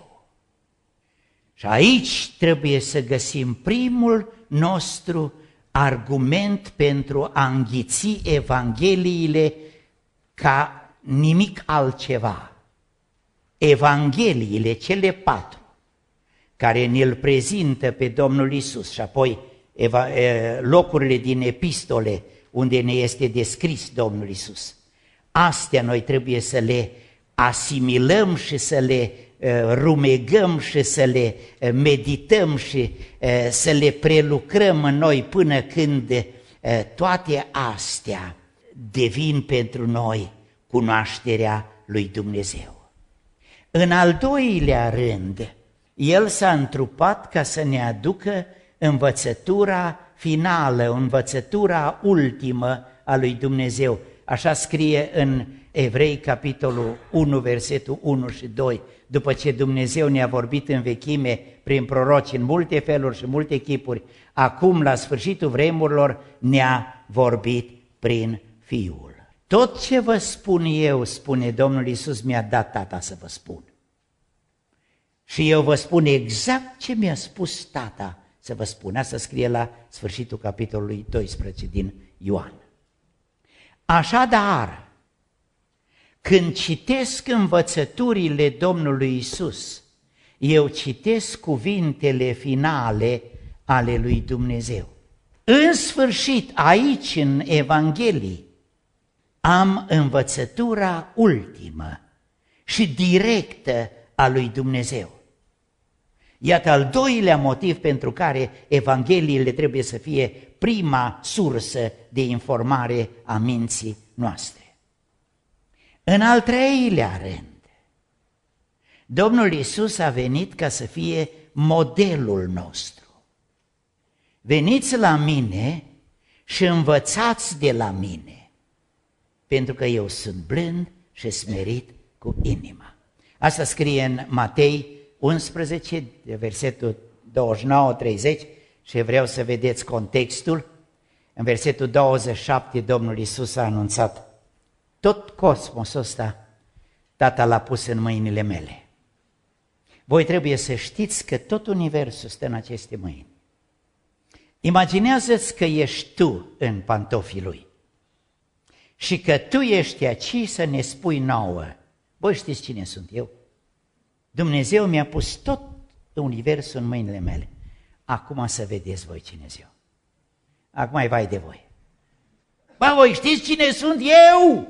Și aici trebuie să găsim primul nostru argument pentru a înghiți Evangheliile ca nimic altceva. Evangheliile, cele 4, care ne-l prezintă pe Domnul Iisus și apoi locurile din epistole unde ne este descris Domnul Iisus. Astea noi trebuie să le asimilăm și să le rumegăm și să le medităm și să le prelucrăm în noi până când toate astea devin pentru noi cunoașterea lui Dumnezeu. În al doilea rând, El s-a întrupat ca să ne aducă învățătura finală, învățătura ultimă a lui Dumnezeu. Așa scrie în Evrei, capitolul 1, versetul 1 și 2. După ce Dumnezeu ne-a vorbit în vechime prin proroci în multe feluri și multe chipuri, acum, la sfârșitul vremurilor, ne-a vorbit prin Fiul. Tot ce vă spun eu, spune Domnul Iisus, mi-a dat Tata să vă spun. Și eu vă spun exact ce mi-a spus Tata să vă spun. Asta scrie la sfârșitul capitolului 12 din Ioan. Așadar, când citesc învățăturile Domnului Iisus, eu citesc cuvintele finale ale lui Dumnezeu. În sfârșit, aici în Evanghelii, am învățătura ultimă și directă a lui Dumnezeu. Iată al doilea motiv pentru care Evangheliile trebuie să fie prima sursă de informare a minții noastre. În al treilea rând, Domnul Iisus a venit ca să fie modelul nostru. Veniți la mine și învățați de la mine, pentru că eu sunt blând și smerit cu inima. Asta scrie în Matei 11, de versetul 29-30 și vreau să vedeți contextul. În versetul 27 Domnul Iisus a anunțat: tot cosmosul ăsta Tatăl l-a pus în mâinile mele. Voi trebuie să știți că tot universul stă în aceste mâini. Imaginează-ți că ești tu în pantofii lui și că tu ești aici să ne spui nouă: voi știți cine sunt eu? Dumnezeu mi-a pus tot universul în mâinile mele. Acum să vedeți voi cine sunt eu. Acum e vai de voi. Bă, voi știți cine sunt eu?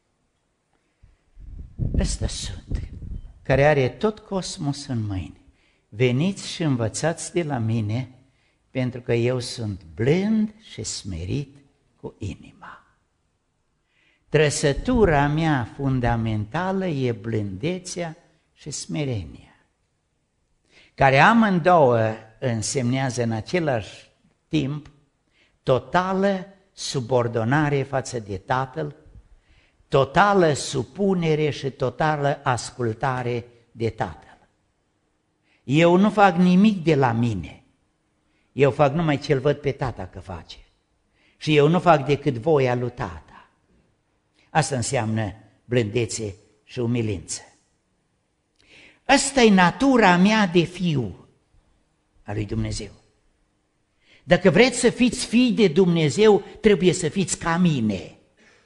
Ăsta sunt, care are tot cosmos în mâini. Veniți și învățați de la mine, pentru că eu sunt blând și smerit cu inima. Trăsătura mea fundamentală e blândețea și smerenia, care amândouă însemnează în același timp totală subordonare față de Tatăl, totală supunere și totală ascultare de Tatăl. Eu nu fac nimic de la mine, eu fac numai ce-l văd pe Tata că face. Și eu nu fac decât voia lui Tata. Asta înseamnă blândețe și umilință. Asta e natura mea de fiu al lui Dumnezeu. Dacă vreți să fiți fii de Dumnezeu, trebuie să fiți ca mine.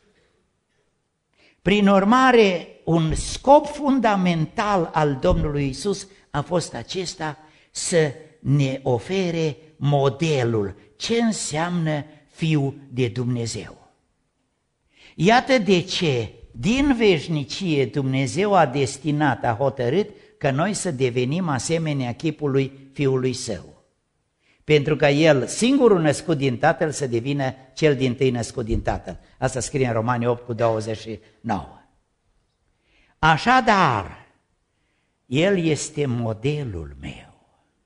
Prin urmare, un scop fundamental al Domnului Iisus a fost acesta: să ne ofere modelul, ce înseamnă fiu de Dumnezeu. Iată de ce, din veșnicie, Dumnezeu a destinat, a hotărât că noi să devenim asemenea chipului Fiului Său. Pentru că El, singurul născut din Tatăl, să devină cel dintâi născut din Tatăl. Asta scrie în Romani 8:29. Așadar, El este modelul meu.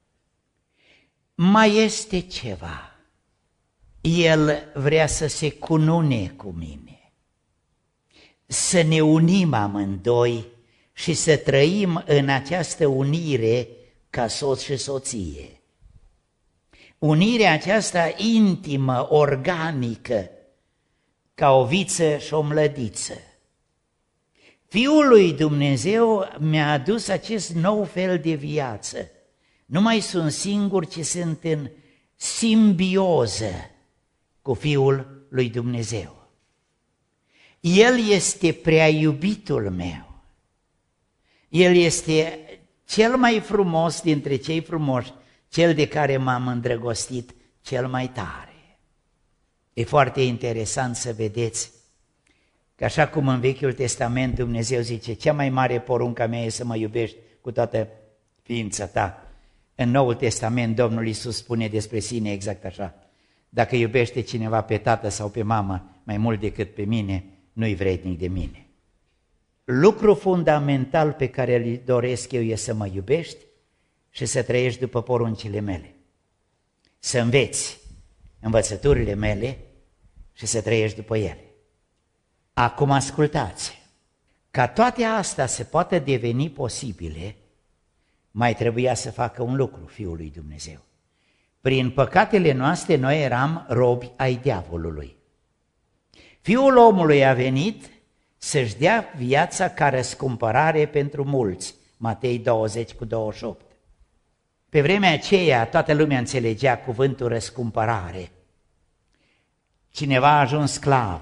Mai este ceva. El vrea să se cunune cu mine, să ne unim amândoi și să trăim în această unire ca soț și soție. Unirea aceasta intimă, organică, ca o viță și o mlădiță. Fiul lui Dumnezeu mi-a adus acest nou fel de viață. Nu mai sunt singur, ci sunt în simbioză cu Fiul lui Dumnezeu. El este prea iubitul meu. El este cel mai frumos dintre cei frumoși, cel de care m-am îndrăgostit cel mai tare. E foarte interesant să vedeți că așa cum în Vechiul Testament Dumnezeu zice: cea mai mare poruncă mea e să mă iubești cu toată ființa ta. În Noul Testament Domnul Iisus spune despre sine exact așa: dacă iubește cineva pe tată sau pe mamă mai mult decât pe mine, nu-i vrednic de mine. Lucru fundamental pe care îl doresc eu e să mă iubești și să trăiești după poruncile mele. Să înveți învățăturile mele și să trăiești după ele. Acum ascultați, ca toate astea să poată deveni posibile, mai trebuia să facă un lucru Fiul lui Dumnezeu. Prin păcatele noastre noi eram robi ai diavolului. Fiul omului a venit să-și dea viața ca răscumpărare pentru mulți, Matei 20:28. Pe vremea aceea toată lumea înțelegea cuvântul răscumpărare. Cineva a ajuns sclav,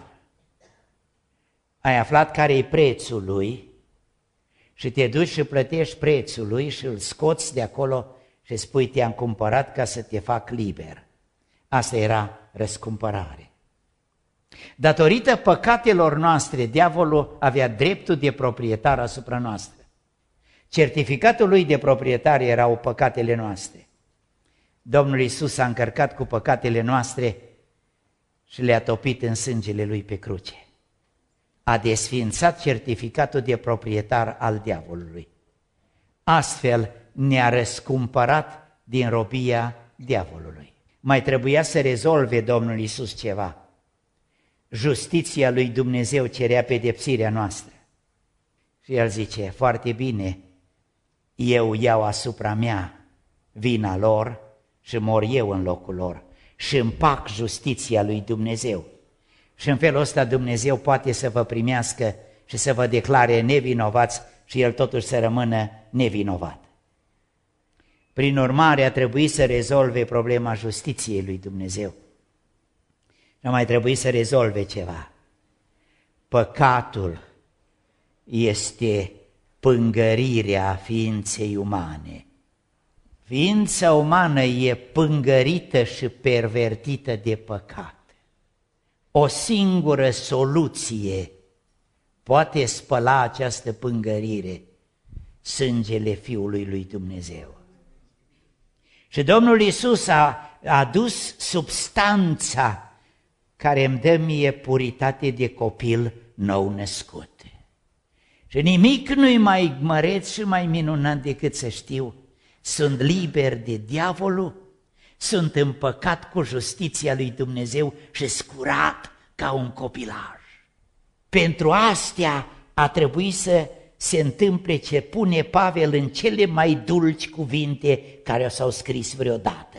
ai aflat care e prețul lui și te duci și plătești prețul lui și îl scoți de acolo și spui: te-am cumpărat ca să te fac liber. Asta era răscumpărare. Datorită păcatelor noastre, diavolul avea dreptul de proprietar asupra noastră. Certificatul lui de proprietar erau păcatele noastre. Domnul Iisus a încărcat cu păcatele noastre și le-a topit în sângele lui pe cruce. A desființat certificatul de proprietar al diavolului. Astfel ne-a răscumpărat din robia diavolului. Mai trebuia să rezolve Domnul Iisus ceva. Justiția lui Dumnezeu cerea pedepsirea noastră. Și El zice, foarte bine, eu iau asupra mea vina lor și mor eu în locul lor și împac justiția lui Dumnezeu. Și în felul ăsta Dumnezeu poate să vă primească și să vă declare nevinovați și El totuși să rămână nevinovat. Prin urmare, a trebuit să rezolve problema justiției lui Dumnezeu. Nu mai trebuie să rezolve ceva. Păcatul este pângărirea ființei umane. Ființa umană e pângărită și pervertită de păcat. O singură soluție poate spăla această pângărire, sângele Fiului lui Dumnezeu. Și Domnul Iisus a adus substanța care îmi dă mie puritate de copil nou născut. Și nimic nu-i mai măreț și mai minunat decât să știu, sunt liber de diavolul, sunt împăcat cu justiția lui Dumnezeu și scurat ca un copilaj. Pentru astea a trebuit să se întâmple ce pune Pavel în cele mai dulci cuvinte care s-au scris vreodată.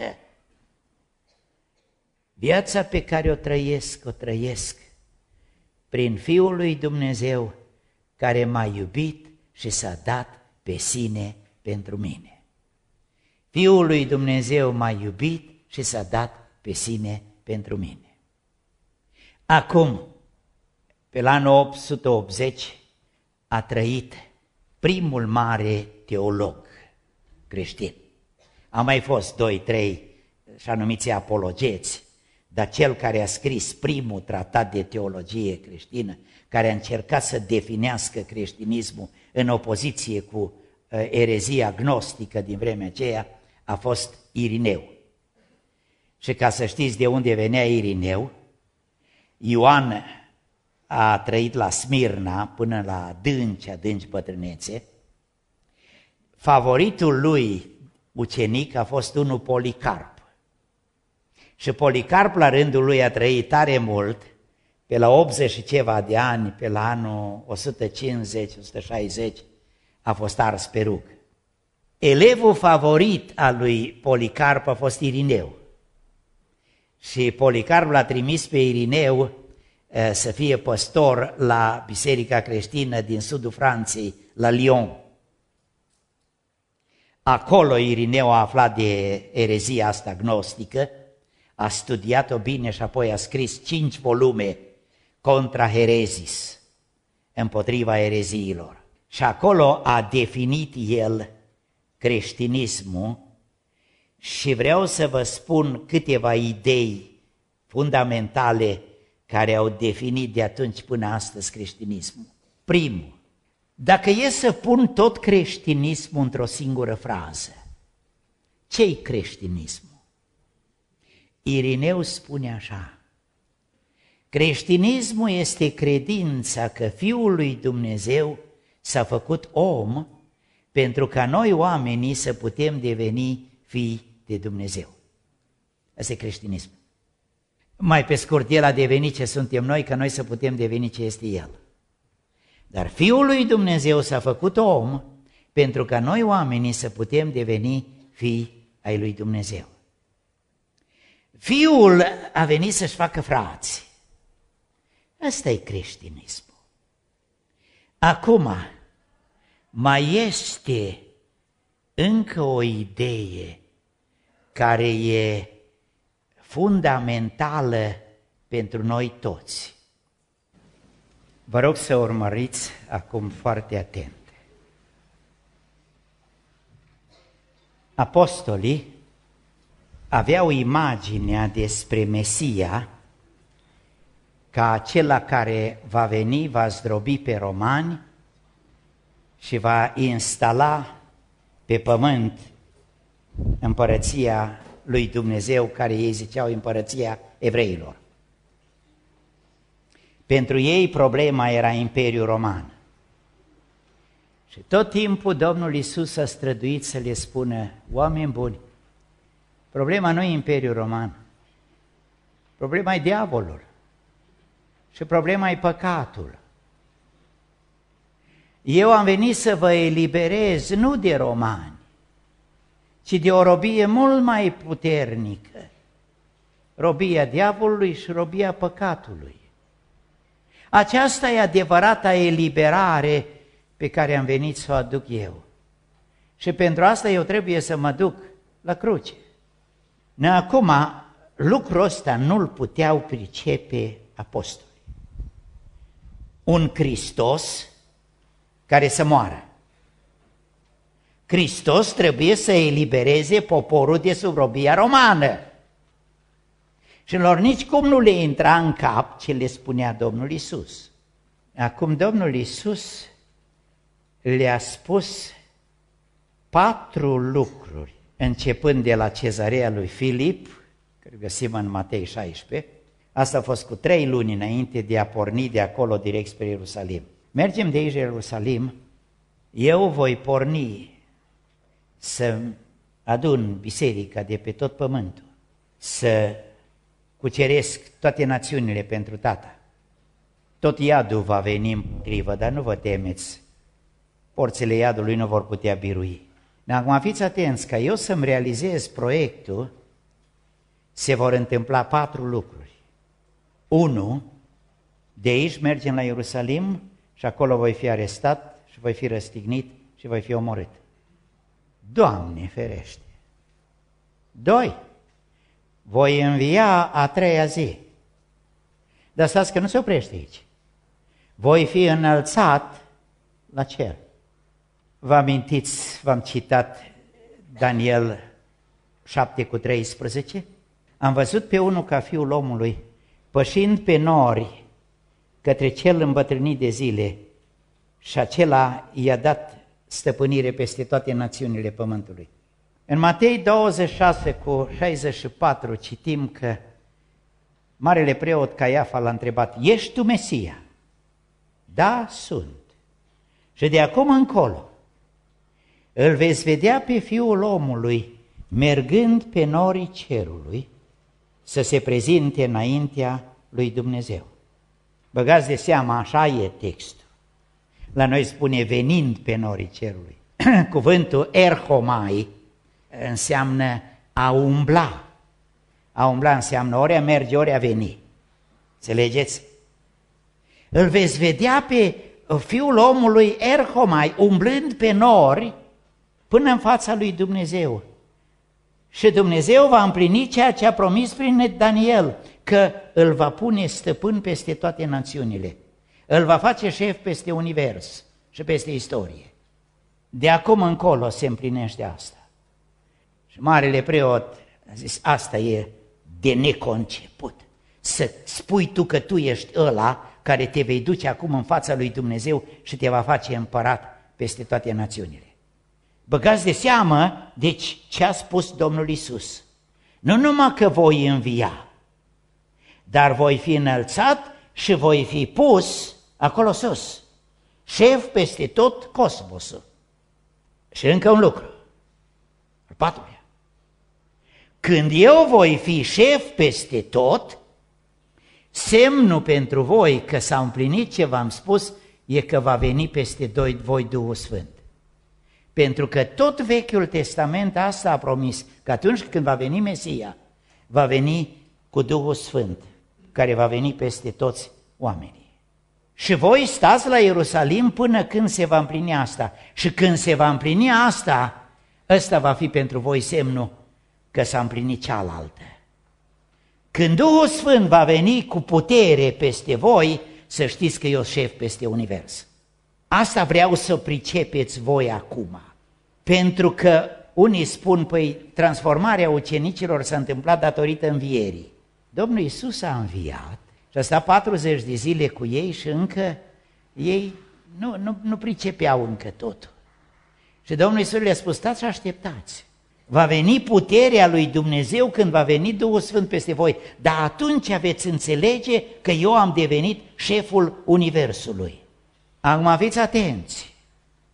Viața pe care o trăiesc prin Fiul lui Dumnezeu care m-a iubit și s-a dat pe sine pentru mine. Fiul lui Dumnezeu m-a iubit și s-a dat pe sine pentru mine. Acum, pe l'anul 880, a trăit primul mare teolog creștin. A mai fost 2-3 și-a numiți apologeți, dar cel care a scris primul tratat de teologie creștină, care a încercat să definească creștinismul în opoziție cu erezia gnostică din vremea aceea, a fost Irineu. Și ca să știți de unde venea Irineu, Ioan a trăit la Smirna până la adânci bătrânețe. Favoritul lui ucenic a fost unul Policarp. Și Policarp la rândul lui a trăit tare mult, pe la 80 și ceva de ani, pe la anul 150-160, a fost ars pe rug. Elevul favorit al lui Policarp a fost Irineu. Și Policarp l-a trimis pe Irineu să fie păstor la biserica creștină din sudul Franței, la Lyon. Acolo Irineu a aflat de erezia asta gnostică, a studiat-o bine și apoi a scris 5 volume contra herezis, împotriva ereziilor. Și acolo a definit el creștinismul și vreau să vă spun câteva idei fundamentale care au definit de atunci până astăzi creștinismul. Primul, dacă e să pun tot creștinismul într-o singură frază, ce-i creștinismul? Irineu spune așa: creștinismul este credința că Fiul lui Dumnezeu s-a făcut om pentru ca noi oamenii să putem deveni fii de Dumnezeu. Asta e creștinismul. Mai pe scurt, El a devenit ce suntem noi, ca noi să putem deveni ce este El. Dar Fiul lui Dumnezeu s-a făcut om pentru ca noi oamenii să putem deveni fii ai lui Dumnezeu. Fiul a venit să-și facă frați. Ăsta e creștinismul. Acum, mai este încă o idee care e fundamentală pentru noi toți. Vă rog să urmăriți acum foarte atent. Apostolii aveau imaginea despre Mesia ca acela care va veni, va zdrobi pe romani și va instala pe pământ împărăția lui Dumnezeu, care ei ziceau împărăția evreilor. Pentru ei problema era Imperiul Roman. Și tot timpul Domnul Iisus a străduit să le spună, oameni buni, problema nu e Imperiul Roman, problema e diavolul și problema e păcatul. Eu am venit să vă eliberez nu de romani, ci de o robie mult mai puternică, robia diavolului și robia păcatului. Aceasta e adevărata eliberare pe care am venit să o aduc eu. Și pentru asta eu trebuie să mă duc la cruce. Acum, lucrul ăsta nu-l puteau pricepe apostolii. Un Hristos care să moară. Hristos trebuie să elibereze poporul de sub robia romană. Și lor nici cum nu le intra în cap ce le spunea Domnul Iisus. Acum Domnul Iisus le-a spus 4 lucruri, începând de la cezarea lui Filip, care găsim în Matei 16, asta a fost cu 3 luni înainte de a porni de acolo direct spre Ierusalim. Mergem de aici Ierusalim, eu voi porni să adun biserica de pe tot pământul, să cuceresc toate națiunile pentru Tata. Tot iadul va veni împotrivă, dar nu vă temeți, porțile iadului nu vor putea birui. Acum fiți atenți, ca eu să-mi realizez proiectul, se vor întâmpla 4 lucruri. 1, de aici mergem la Ierusalim și acolo voi fi arestat și voi fi răstignit și voi fi omorât. Doamne ferește! 2, voi învia a 3-a zi. Dar stați că nu se oprește aici. Voi fi înălțat la cer. Vă amintiți, v-am citat Daniel 7:13? Am văzut pe unul ca fiul omului, pășind pe nori către cel îmbătrânit de zile și acela i-a dat stăpânire peste toate națiunile pământului. În Matei 26:64 citim că marele preot Caiafa l-a întrebat, ești tu Mesia? Da, sunt. Și de acum încolo îl veți vedea pe Fiul omului mergând pe norii cerului să se prezinte înaintea lui Dumnezeu. Băgați de seama, așa e textul. La noi spune venind pe norii cerului. Cuvântul erhomai înseamnă a umbla. A umbla înseamnă ori a merge, ori a veni. Înțelegeți? Îl veți vedea pe Fiul omului erhomai umblând pe nori până în fața lui Dumnezeu. Și Dumnezeu va împlini ceea ce a promis prin Daniel, că îl va pune stăpân peste toate națiunile. Îl va face șef peste univers și peste istorie. De acum încolo se împlinește asta. Și marele preot a zis, asta e de neconceput. Să spui tu că tu ești ăla care te vei duce acum în fața lui Dumnezeu și te va face împărat peste toate națiunile. Băgați de seamă, deci, ce a spus Domnul Iisus. Nu numai că voi învia, dar voi fi înălțat și voi fi pus acolo sus, șef peste tot cosmosul. Și încă un lucru, al 4-lea. Când eu voi fi șef peste tot, semnul pentru voi că s-a împlinit ce v-am spus e că va veni peste voi Duhul Sfânt. Pentru că tot Vechiul Testament asta a promis, că atunci când va veni Mesia, va veni cu Duhul Sfânt, care va veni peste toți oamenii. Și voi stați la Ierusalim până când se va împlini asta. Și când se va împlini asta, ăsta va fi pentru voi semnul că s-a împlinit cealaltă. Când Duhul Sfânt va veni cu putere peste voi, să știți că eu șef peste univers. Asta vreau să pricepeți voi acum. Pentru că unii spun, păi transformarea ucenicilor s-a întâmplat datorită învierii. Domnul Iisus a înviat și a stat 40 de zile cu ei și încă ei nu pricepeau încă totul. Și Domnul Iisus le-a spus, stați și așteptați. Va veni puterea lui Dumnezeu când va veni Duhul Sfânt peste voi, dar atunci veți înțelege că eu am devenit șeful universului. Acum fiți atenți,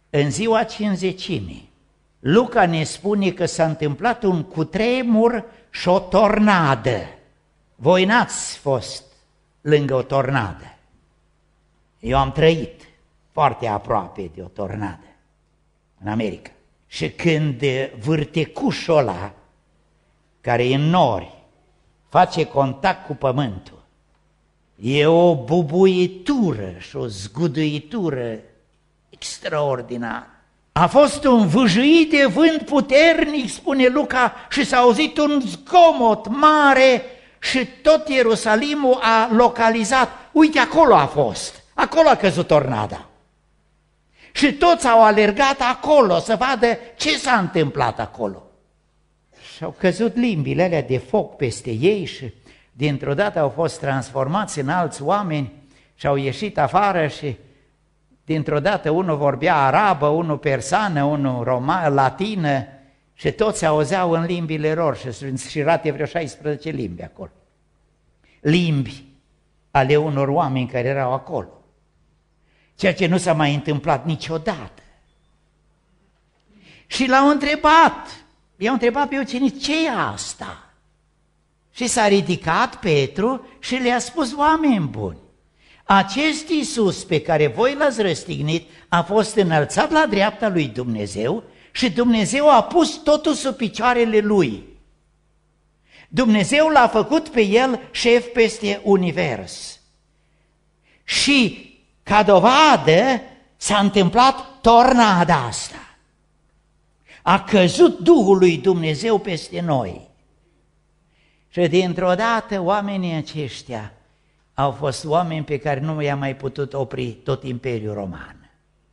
în ziua Cincizecimii, Luca ne spune că s-a întâmplat un cutremur și o tornadă. Voi n-ați fost lângă o tornadă. Eu am trăit foarte aproape de o tornadă în America. Și când vârtecușul ăla, care e în nori, face contact cu pământul, e o bubuitură și o zguduitură extraordinară. A fost un vâjâit de vânt puternic, spune Luca, și s-a auzit un zgomot mare și tot Ierusalimul a localizat. Uite, acolo a fost, acolo a căzut tornada. Și toți au alergat acolo să vadă ce s-a întâmplat acolo. Și au căzut limbile alea de foc peste ei și dintr-o dată au fost transformați în alți oameni și au ieșit afară și dintr-o dată unul vorbea arabă, unul persană, unul latină și toți auzeau în limbile lor și sunt șirate vreo 16 limbi acolo. Limbi ale unor oameni care erau acolo. Ceea ce nu s-a mai întâmplat niciodată. Și l-au întrebat, i-au întrebat pe ucenici, ce e asta? Și s-a ridicat Petru și le-a spus, oameni buni, acest Iisus pe care voi l-ați răstignit a fost înălțat la dreapta lui Dumnezeu și Dumnezeu a pus totul sub picioarele lui. Dumnezeu l-a făcut pe el șef peste univers. Și ca dovadă s-a întâmplat tornada asta. A căzut Duhul lui Dumnezeu peste noi. Și dintr-o dată oamenii aceștia au fost oameni pe care nu i-a mai putut opri tot Imperiul Roman.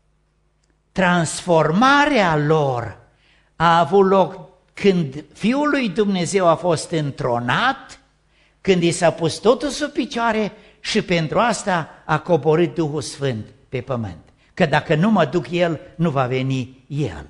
Transformarea lor a avut loc când Fiul lui Dumnezeu a fost întronat, când i s-a pus totul sub picioare și pentru asta a coborât Duhul Sfânt pe pământ. Că dacă nu mă duc El, nu va veni El.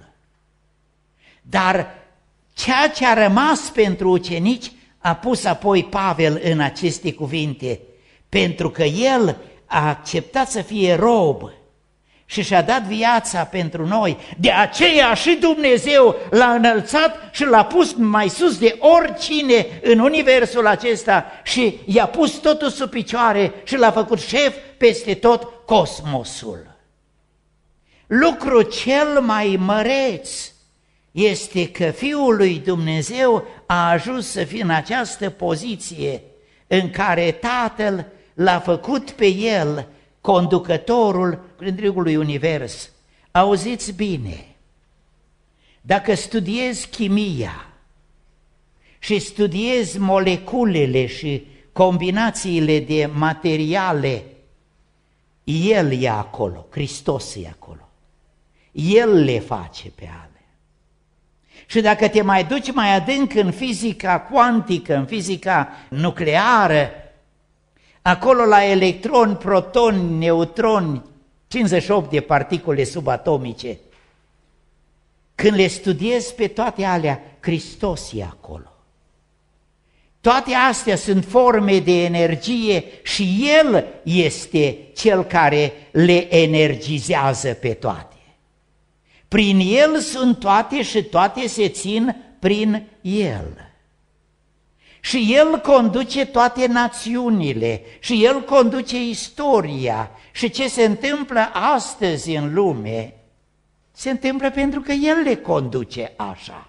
Dar ceea ce a rămas pentru ucenici a pus apoi Pavel în aceste cuvinte, pentru că el a acceptat să fie rob și și-a dat viața pentru noi. De aceea și Dumnezeu l-a înălțat și l-a pus mai sus de oricine în universul acesta și i-a pus totul sub picioare și l-a făcut șef peste tot cosmosul. Lucru cel mai măreț este că Fiul lui Dumnezeu a ajuns să fie în această poziție în care Tatăl l-a făcut pe El conducătorul întregului univers. Auziți bine, dacă studiezi chimia și studiezi moleculele și combinațiile de materiale, El e acolo, Hristos e acolo, El le face pe ale. Și dacă te mai duci mai adânc în fizica cuantică, în fizica nucleară, acolo la electroni, protoni, neutroni, 58 de particule subatomice, când le studiezi pe toate alea, Hristos e acolo. Toate astea sunt forme de energie și El este Cel care le energizează pe toate. Prin El sunt toate și toate se țin prin El. Și El conduce toate națiunile și El conduce istoria și ce se întâmplă astăzi în lume, se întâmplă pentru că El le conduce așa.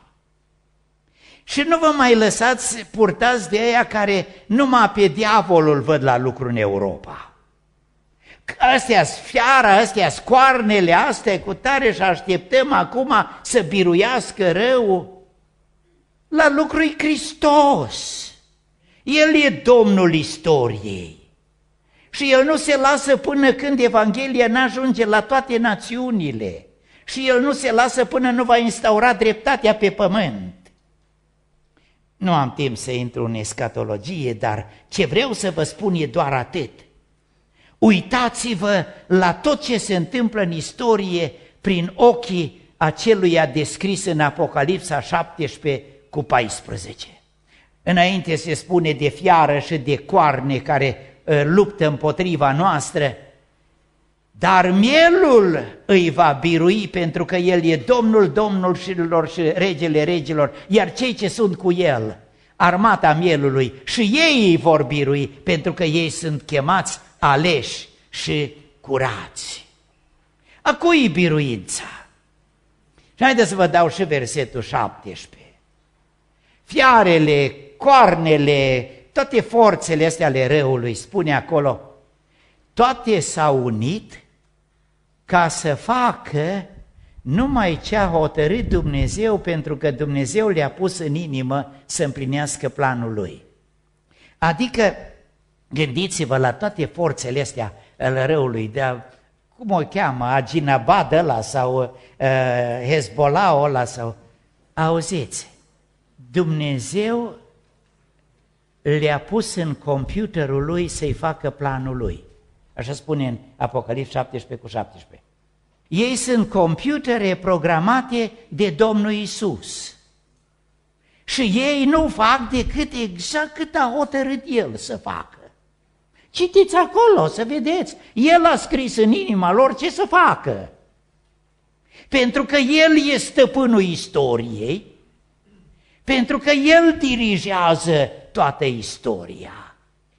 Și nu vă mai lăsați purtați de aia care numai pe diavolul văd la lucru în Europa. Astea-s fiara, astea-s coarnele, astea cu tare și așteptăm acum să biruiască rău. La lucru-i Hristos. El e Domnul istoriei. Și El nu se lasă până când Evanghelia n-ajunge la toate națiunile. Și El nu se lasă până nu va instaura dreptatea pe pământ. Nu am timp să intru în escatologie, dar ce vreau să vă spun e doar atât. Uitați-vă la tot ce se întâmplă în istorie prin ochii aceluia descris în Apocalipsa 17:14. Înainte se spune de fiară și de coarne care luptă împotriva noastră. dar mielul îi va birui, pentru că el e Domnul domnilor și regele regilor, iar cei ce sunt cu el, armata mielului, și ei îi vor birui, pentru că ei sunt chemați, aleși și curați. A cui biruința? Și haideți să vă dau și versetul 17. Fiarele, coarnele, toate forțele astea ale răului, spune acolo, toate s-au unit ca să facă numai ce a hotărât Dumnezeu, pentru că Dumnezeu le-a pus în inimă să împlinească planul Lui. Adică, gândiți-vă la toate forțele astea ale răului, cum o cheamă, Aginabad ăla sau Hezbollah ăla sau... Auziți, Dumnezeu le-a pus în computerul Lui să-i facă planul Lui. Așa spune în Apocalipsa 17:17. Ei sunt computere programate de Domnul Iisus. Și ei nu fac decât exact cât a hotărât El să facă. Citiți acolo să vedeți, El a scris în inima lor ce să facă. Pentru că El e stăpânul istoriei, pentru că El dirigează toată istoria.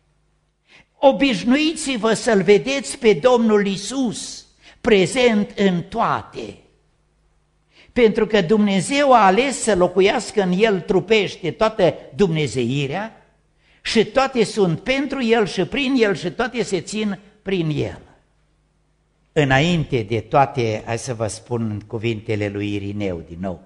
Obișnuiți-vă să-L vedeți pe Domnul Iisus prezent în toate. Pentru că Dumnezeu a ales să locuiască în El trupește toată dumnezeirea și toate sunt pentru El și prin El și toate se țin prin El. Înainte de toate, hai să vă spun cuvintele lui Irineu din nou.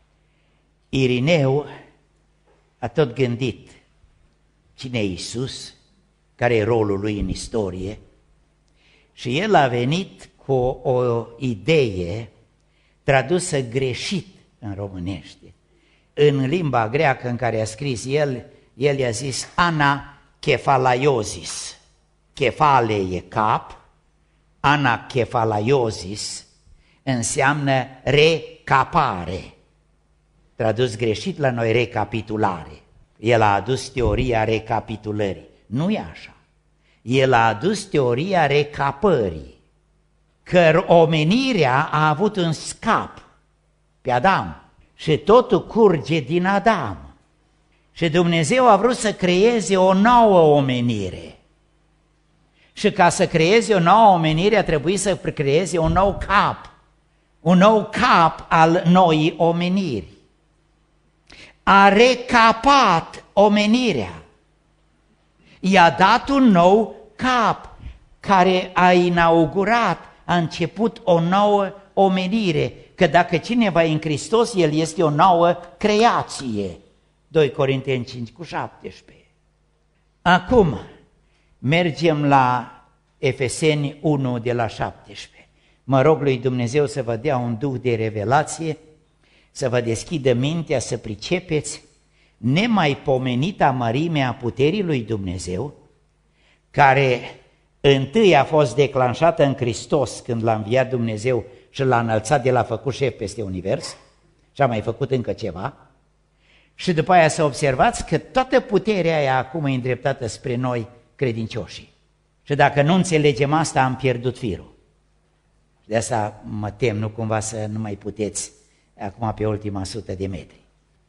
Irineu a tot gândit cine e Iisus, care e rolul lui în istorie, și el a venit cu o idee tradusă greșit în românește. În limba greacă în care a scris el i-a zis anakefalaiosis. Kefale e cap, anakefalaiosis înseamnă recapare. Tradus greșit la noi, recapitulare. El a adus teoria recapitulării. Nu e așa. El a adus teoria recapării, că omenirea a avut un scap pe Adam și totul curge din Adam. Și Dumnezeu a vrut să creeze o nouă omenire. Și ca să creeze o nouă omenire a trebuit să creeze un nou cap al noii omeniri. A recapat omenirea. I-a dat un nou cap care a inaugurat, a început o nouă omenire, că dacă cineva e în Hristos, el este o nouă creație. 2 Corinteni 5:17. Acum mergem la Efeseni 1 de la 17. Mă rog lui Dumnezeu să vă dea un duh de revelație, să vă deschidă mintea, să pricepeți nemaipomenita mărime a puterii lui Dumnezeu, care întâi a fost declanșată în Hristos când l-a înviat Dumnezeu și l-a înălțat, de l-a făcut șef peste univers și a mai făcut încă ceva. Și după aia să observați că toată puterea aia acum e îndreptată spre noi credincioșii. Și dacă nu înțelegem asta, am pierdut firul. De asta mă tem, nu cumva să nu mai puteți acum pe ultima 100 de metri.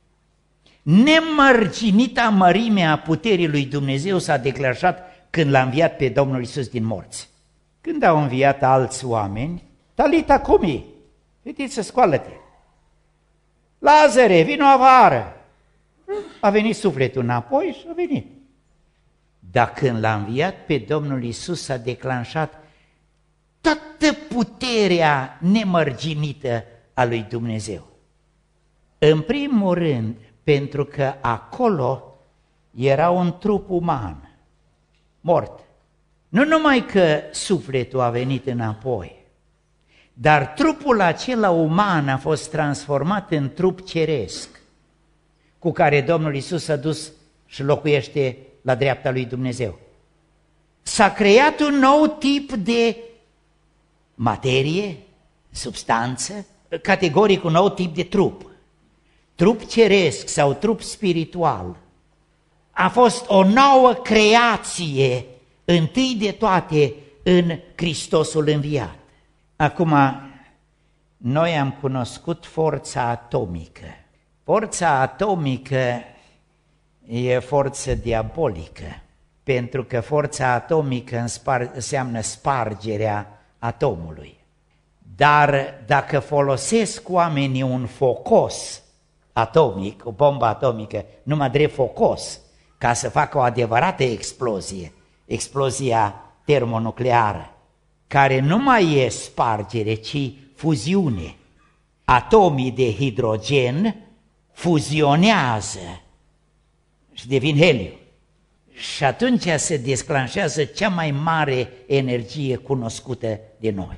Nemărginita mărime a puterii lui Dumnezeu s-a declanșat când l-a înviat pe Domnul Iisus din morți. Când au înviat alți oameni, Talita cumi, fetiță, scoală-te. Lazare, vino afară. A venit sufletul înapoi și a venit. Dar când l-a înviat pe Domnul Iisus s-a declanșat toată puterea nemărginită a lui Dumnezeu. În primul rând, pentru că acolo era un trup uman, mort. Nu numai că sufletul a venit înapoi, dar trupul acela uman a fost transformat în trup ceresc, cu care Domnul Iisus s-a dus și locuiește la dreapta lui Dumnezeu. S-a creat un nou tip de materie, substanță, categoric un nou tip de trup. Trup ceresc sau trup spiritual. A fost o nouă creație, întâi de toate, în Hristosul înviat. Acum, noi am cunoscut forța atomică. Forța atomică e forță diabolică, pentru că forța atomică înseamnă spargerea atomului. Dar dacă folosesc oamenii un focos atomic, o bombă atomică, numai drept focos, ca să facă o adevărată explozie, explozia termonucleară, care nu mai e spargere, ci fuziune. Atomii de hidrogen fuzionează și devin heliu. Și atunci se desclanșează cea mai mare energie cunoscută de noi.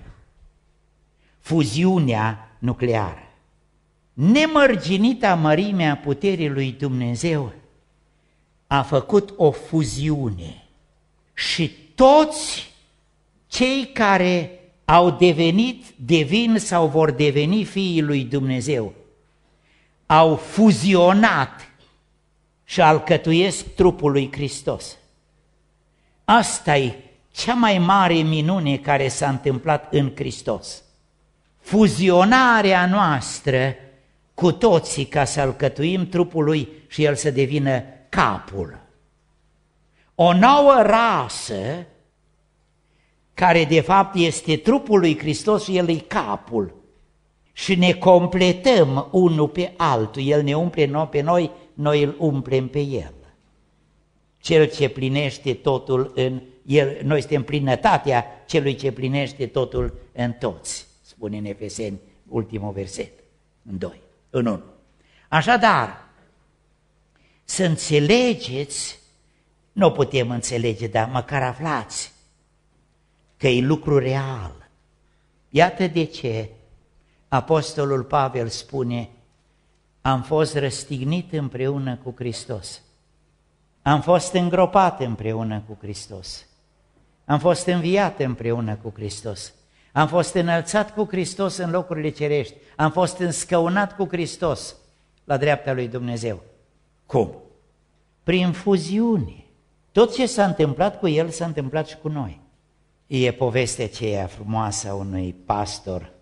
Fuziunea nucleară. Nemărginita mărimea puterii lui Dumnezeu a făcut o fuziune și toți cei care au devenit, devin sau vor deveni fiii lui Dumnezeu, au fuzionat și alcătuiesc trupul lui Hristos. Asta e cea mai mare minune care s-a întâmplat în Hristos. Fuzionarea noastră cu toții ca să alcătuim trupul lui și el să devină capul. O nouă rasă care de fapt este trupul lui Hristos și el e capul. Și ne completăm unul pe altul, el ne umple pe noi, noi îl umplem pe el. Cel ce plinește totul în el, noi suntem plinătatea celui ce plinește totul în toți, spune în Efeseni, ultimul verset, în 1. Așadar, să înțelegeți, nu putem înțelege, dar măcar aflați că e lucru real. Iată de ce Apostolul Pavel spune: am fost răstignit împreună cu Hristos, am fost îngropat împreună cu Hristos, am fost înviat împreună cu Hristos, am fost înălțat cu Hristos în locurile cerești, am fost înscăunat cu Hristos la dreapta lui Dumnezeu. Cum? Prin fuziune. Tot ce s-a întâmplat cu el s-a întâmplat și cu noi. E povestea aceea frumoasă a unui pastor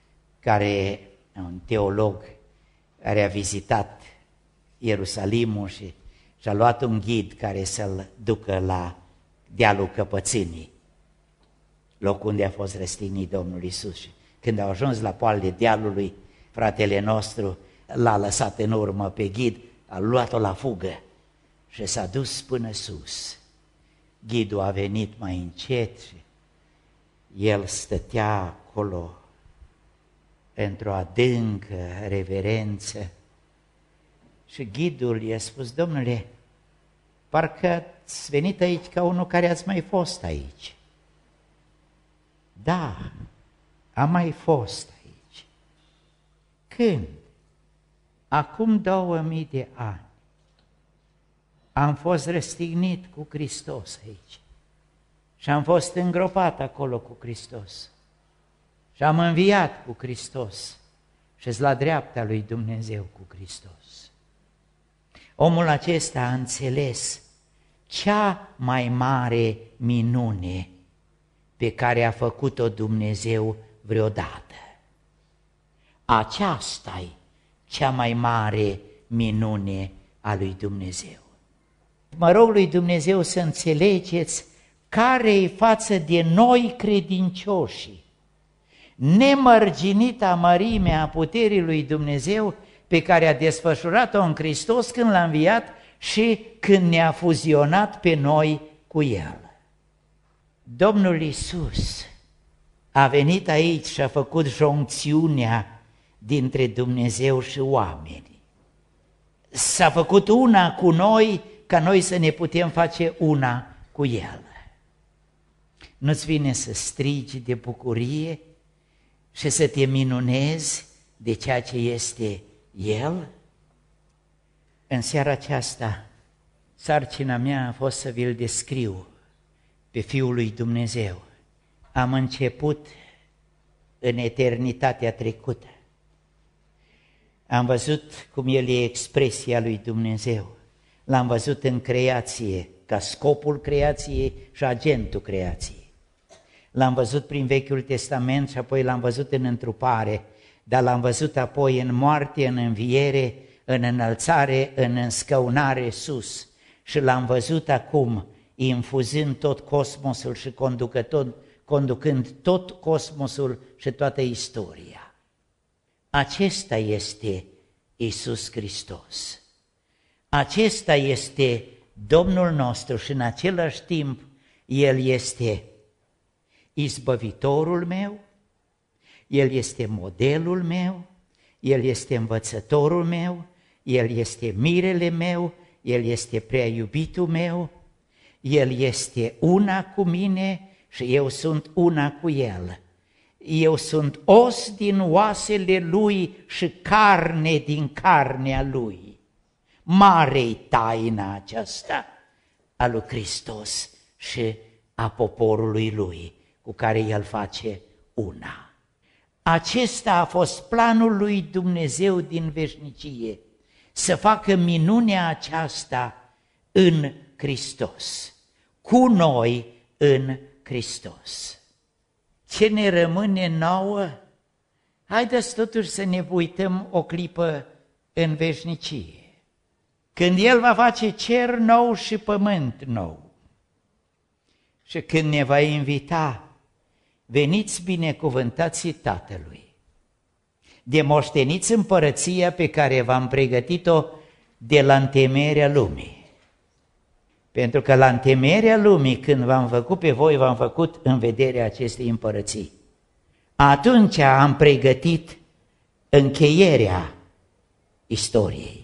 un teolog care a vizitat Ierusalimul și și-a luat un ghid care să-l ducă la dealul Căpățânii, locul unde a fost răstignit Domnul Iisus. Și când au ajuns la poalele dealului, fratele nostru l-a lăsat în urmă pe ghid, a luat-o la fugă și s-a dus până sus. Ghidul a venit mai încet și el stătea acolo într-o adâncă reverență și ghidul i-a spus: domnule, parcă ați venit aici ca unul care ați mai fost aici. Da, am mai fost aici. Când? Acum 2000 de ani. Am fost răstignit cu Hristos aici și am fost îngropat acolo cu Hristos și am înviat cu Hristos și-s la dreapta lui Dumnezeu cu Hristos. Omul acesta a înțeles cea mai mare minune pe care a făcut-o Dumnezeu vreodată. Aceasta-i cea mai mare minune a lui Dumnezeu. Mă rog lui Dumnezeu să înțelegeți care-i față de noi credincioșii nemărginita mărime a puterii lui Dumnezeu pe care a desfășurat-o în Hristos când l-a înviat și când ne-a fuzionat pe noi cu El. Domnul Iisus a venit aici și a făcut joncțiunea dintre Dumnezeu și oameni. S-a făcut una cu noi ca noi să ne putem face una cu El. Nu-ți vine să strigi de bucurie și să te minunezi de ceea ce este El? În seara aceasta, sarcina mea a fost să vi-L descriu pe Fiul lui Dumnezeu. Am început în eternitatea trecută. Am văzut cum El e expresia lui Dumnezeu. L-am văzut în creație, ca scopul creației și agentul creației. L-am văzut prin Vechiul Testament și apoi l-am văzut în întrupare, dar l-am văzut apoi în moarte, în înviere, în înălțare, în înscăunare sus. Și l-am văzut acum infuzând tot cosmosul și conducând tot cosmosul și toată istoria. Acesta este Iisus Hristos. Acesta este Domnul nostru și în același timp El este izbăvitorul meu, El este modelul meu, El este învățătorul meu, El este mirele meu, El este prea iubitul meu, El este una cu mine și eu sunt una cu El. Eu sunt os din oasele Lui și carne din carnea Lui. Mare-i taina aceasta a lui Hristos și a poporului Lui, cu care El face una. Acesta a fost planul lui Dumnezeu din veșnicie, să facă minunea aceasta în Hristos, cu noi în Hristos. Ce ne rămâne nouă? Haideți totuși să ne uităm o clipă în veșnicie, când El va face cer nou și pământ nou și când ne va invita: veniți binecuvântații Tatălui, de moșteniți împărăția pe care v-am pregătit-o de la întemeierea lumii. Pentru că la întemeierea lumii, când v-am făcut pe voi, v-am făcut în vederea acestei împărății. Atunci am pregătit încheierea istoriei.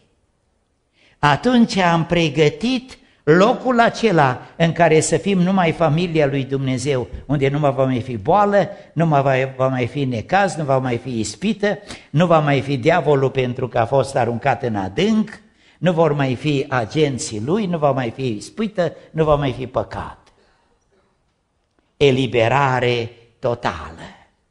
Atunci am pregătit locul acela în care să fim numai familia lui Dumnezeu, unde nu va mai fi boală, nu va mai fi necaz, nu va mai fi ispită, nu va mai fi diavolul pentru că a fost aruncat în adânc, nu vor mai fi agenții lui, nu va mai fi ispită, nu va mai fi păcat. Eliberare totală.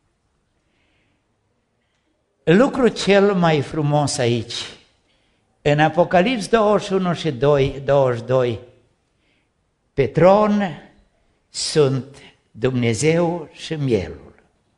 Lucrul cel mai frumos aici, în Apocalips 21 și 22, pe tron sunt Dumnezeu și Mielul,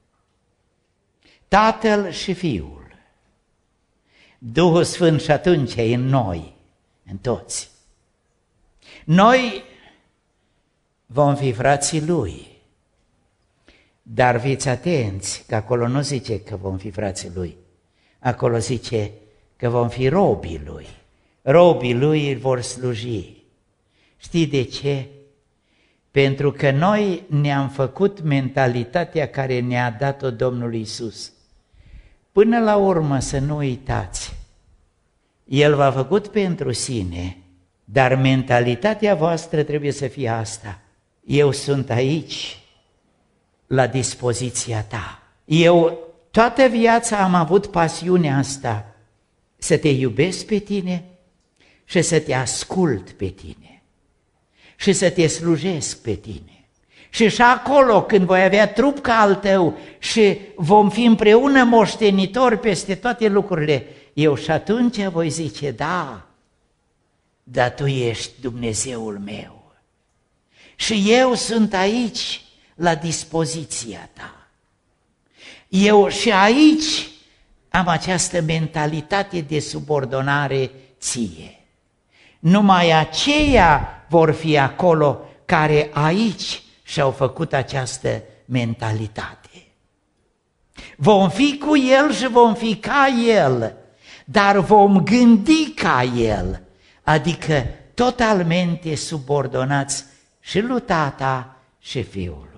Tatăl și Fiul, Duhul Sfânt și atunci e în noi, în toți. Noi vom fi frații Lui, dar fiți atenți că acolo nu zice că vom fi frații Lui, acolo zice că vom fi robii Lui. Robii Lui îl vor sluji. Știi de ce? Pentru că noi ne-am făcut mentalitatea care ne-a dat-o Domnul Iisus. Până la urmă, să nu uitați, El v-a făcut pentru sine, dar mentalitatea voastră trebuie să fie asta: eu sunt aici, la dispoziția ta. Eu toată viața am avut pasiunea asta, să te iubesc pe tine și să te ascult pe tine și să te slujesc pe tine. Și acolo, când voi avea trup ca al tău și vom fi împreună moștenitori peste toate lucrurile, eu și atunci voi zice: da, dar tu ești Dumnezeul meu și eu sunt aici la dispoziția ta. Eu și aici am această mentalitate de subordonare ție. Numai aceia vor fi acolo care aici și-au făcut această mentalitate. Vom fi cu El și vom fi ca El, dar vom gândi ca El, adică totalmente subordonați și lui Tata și Fiului.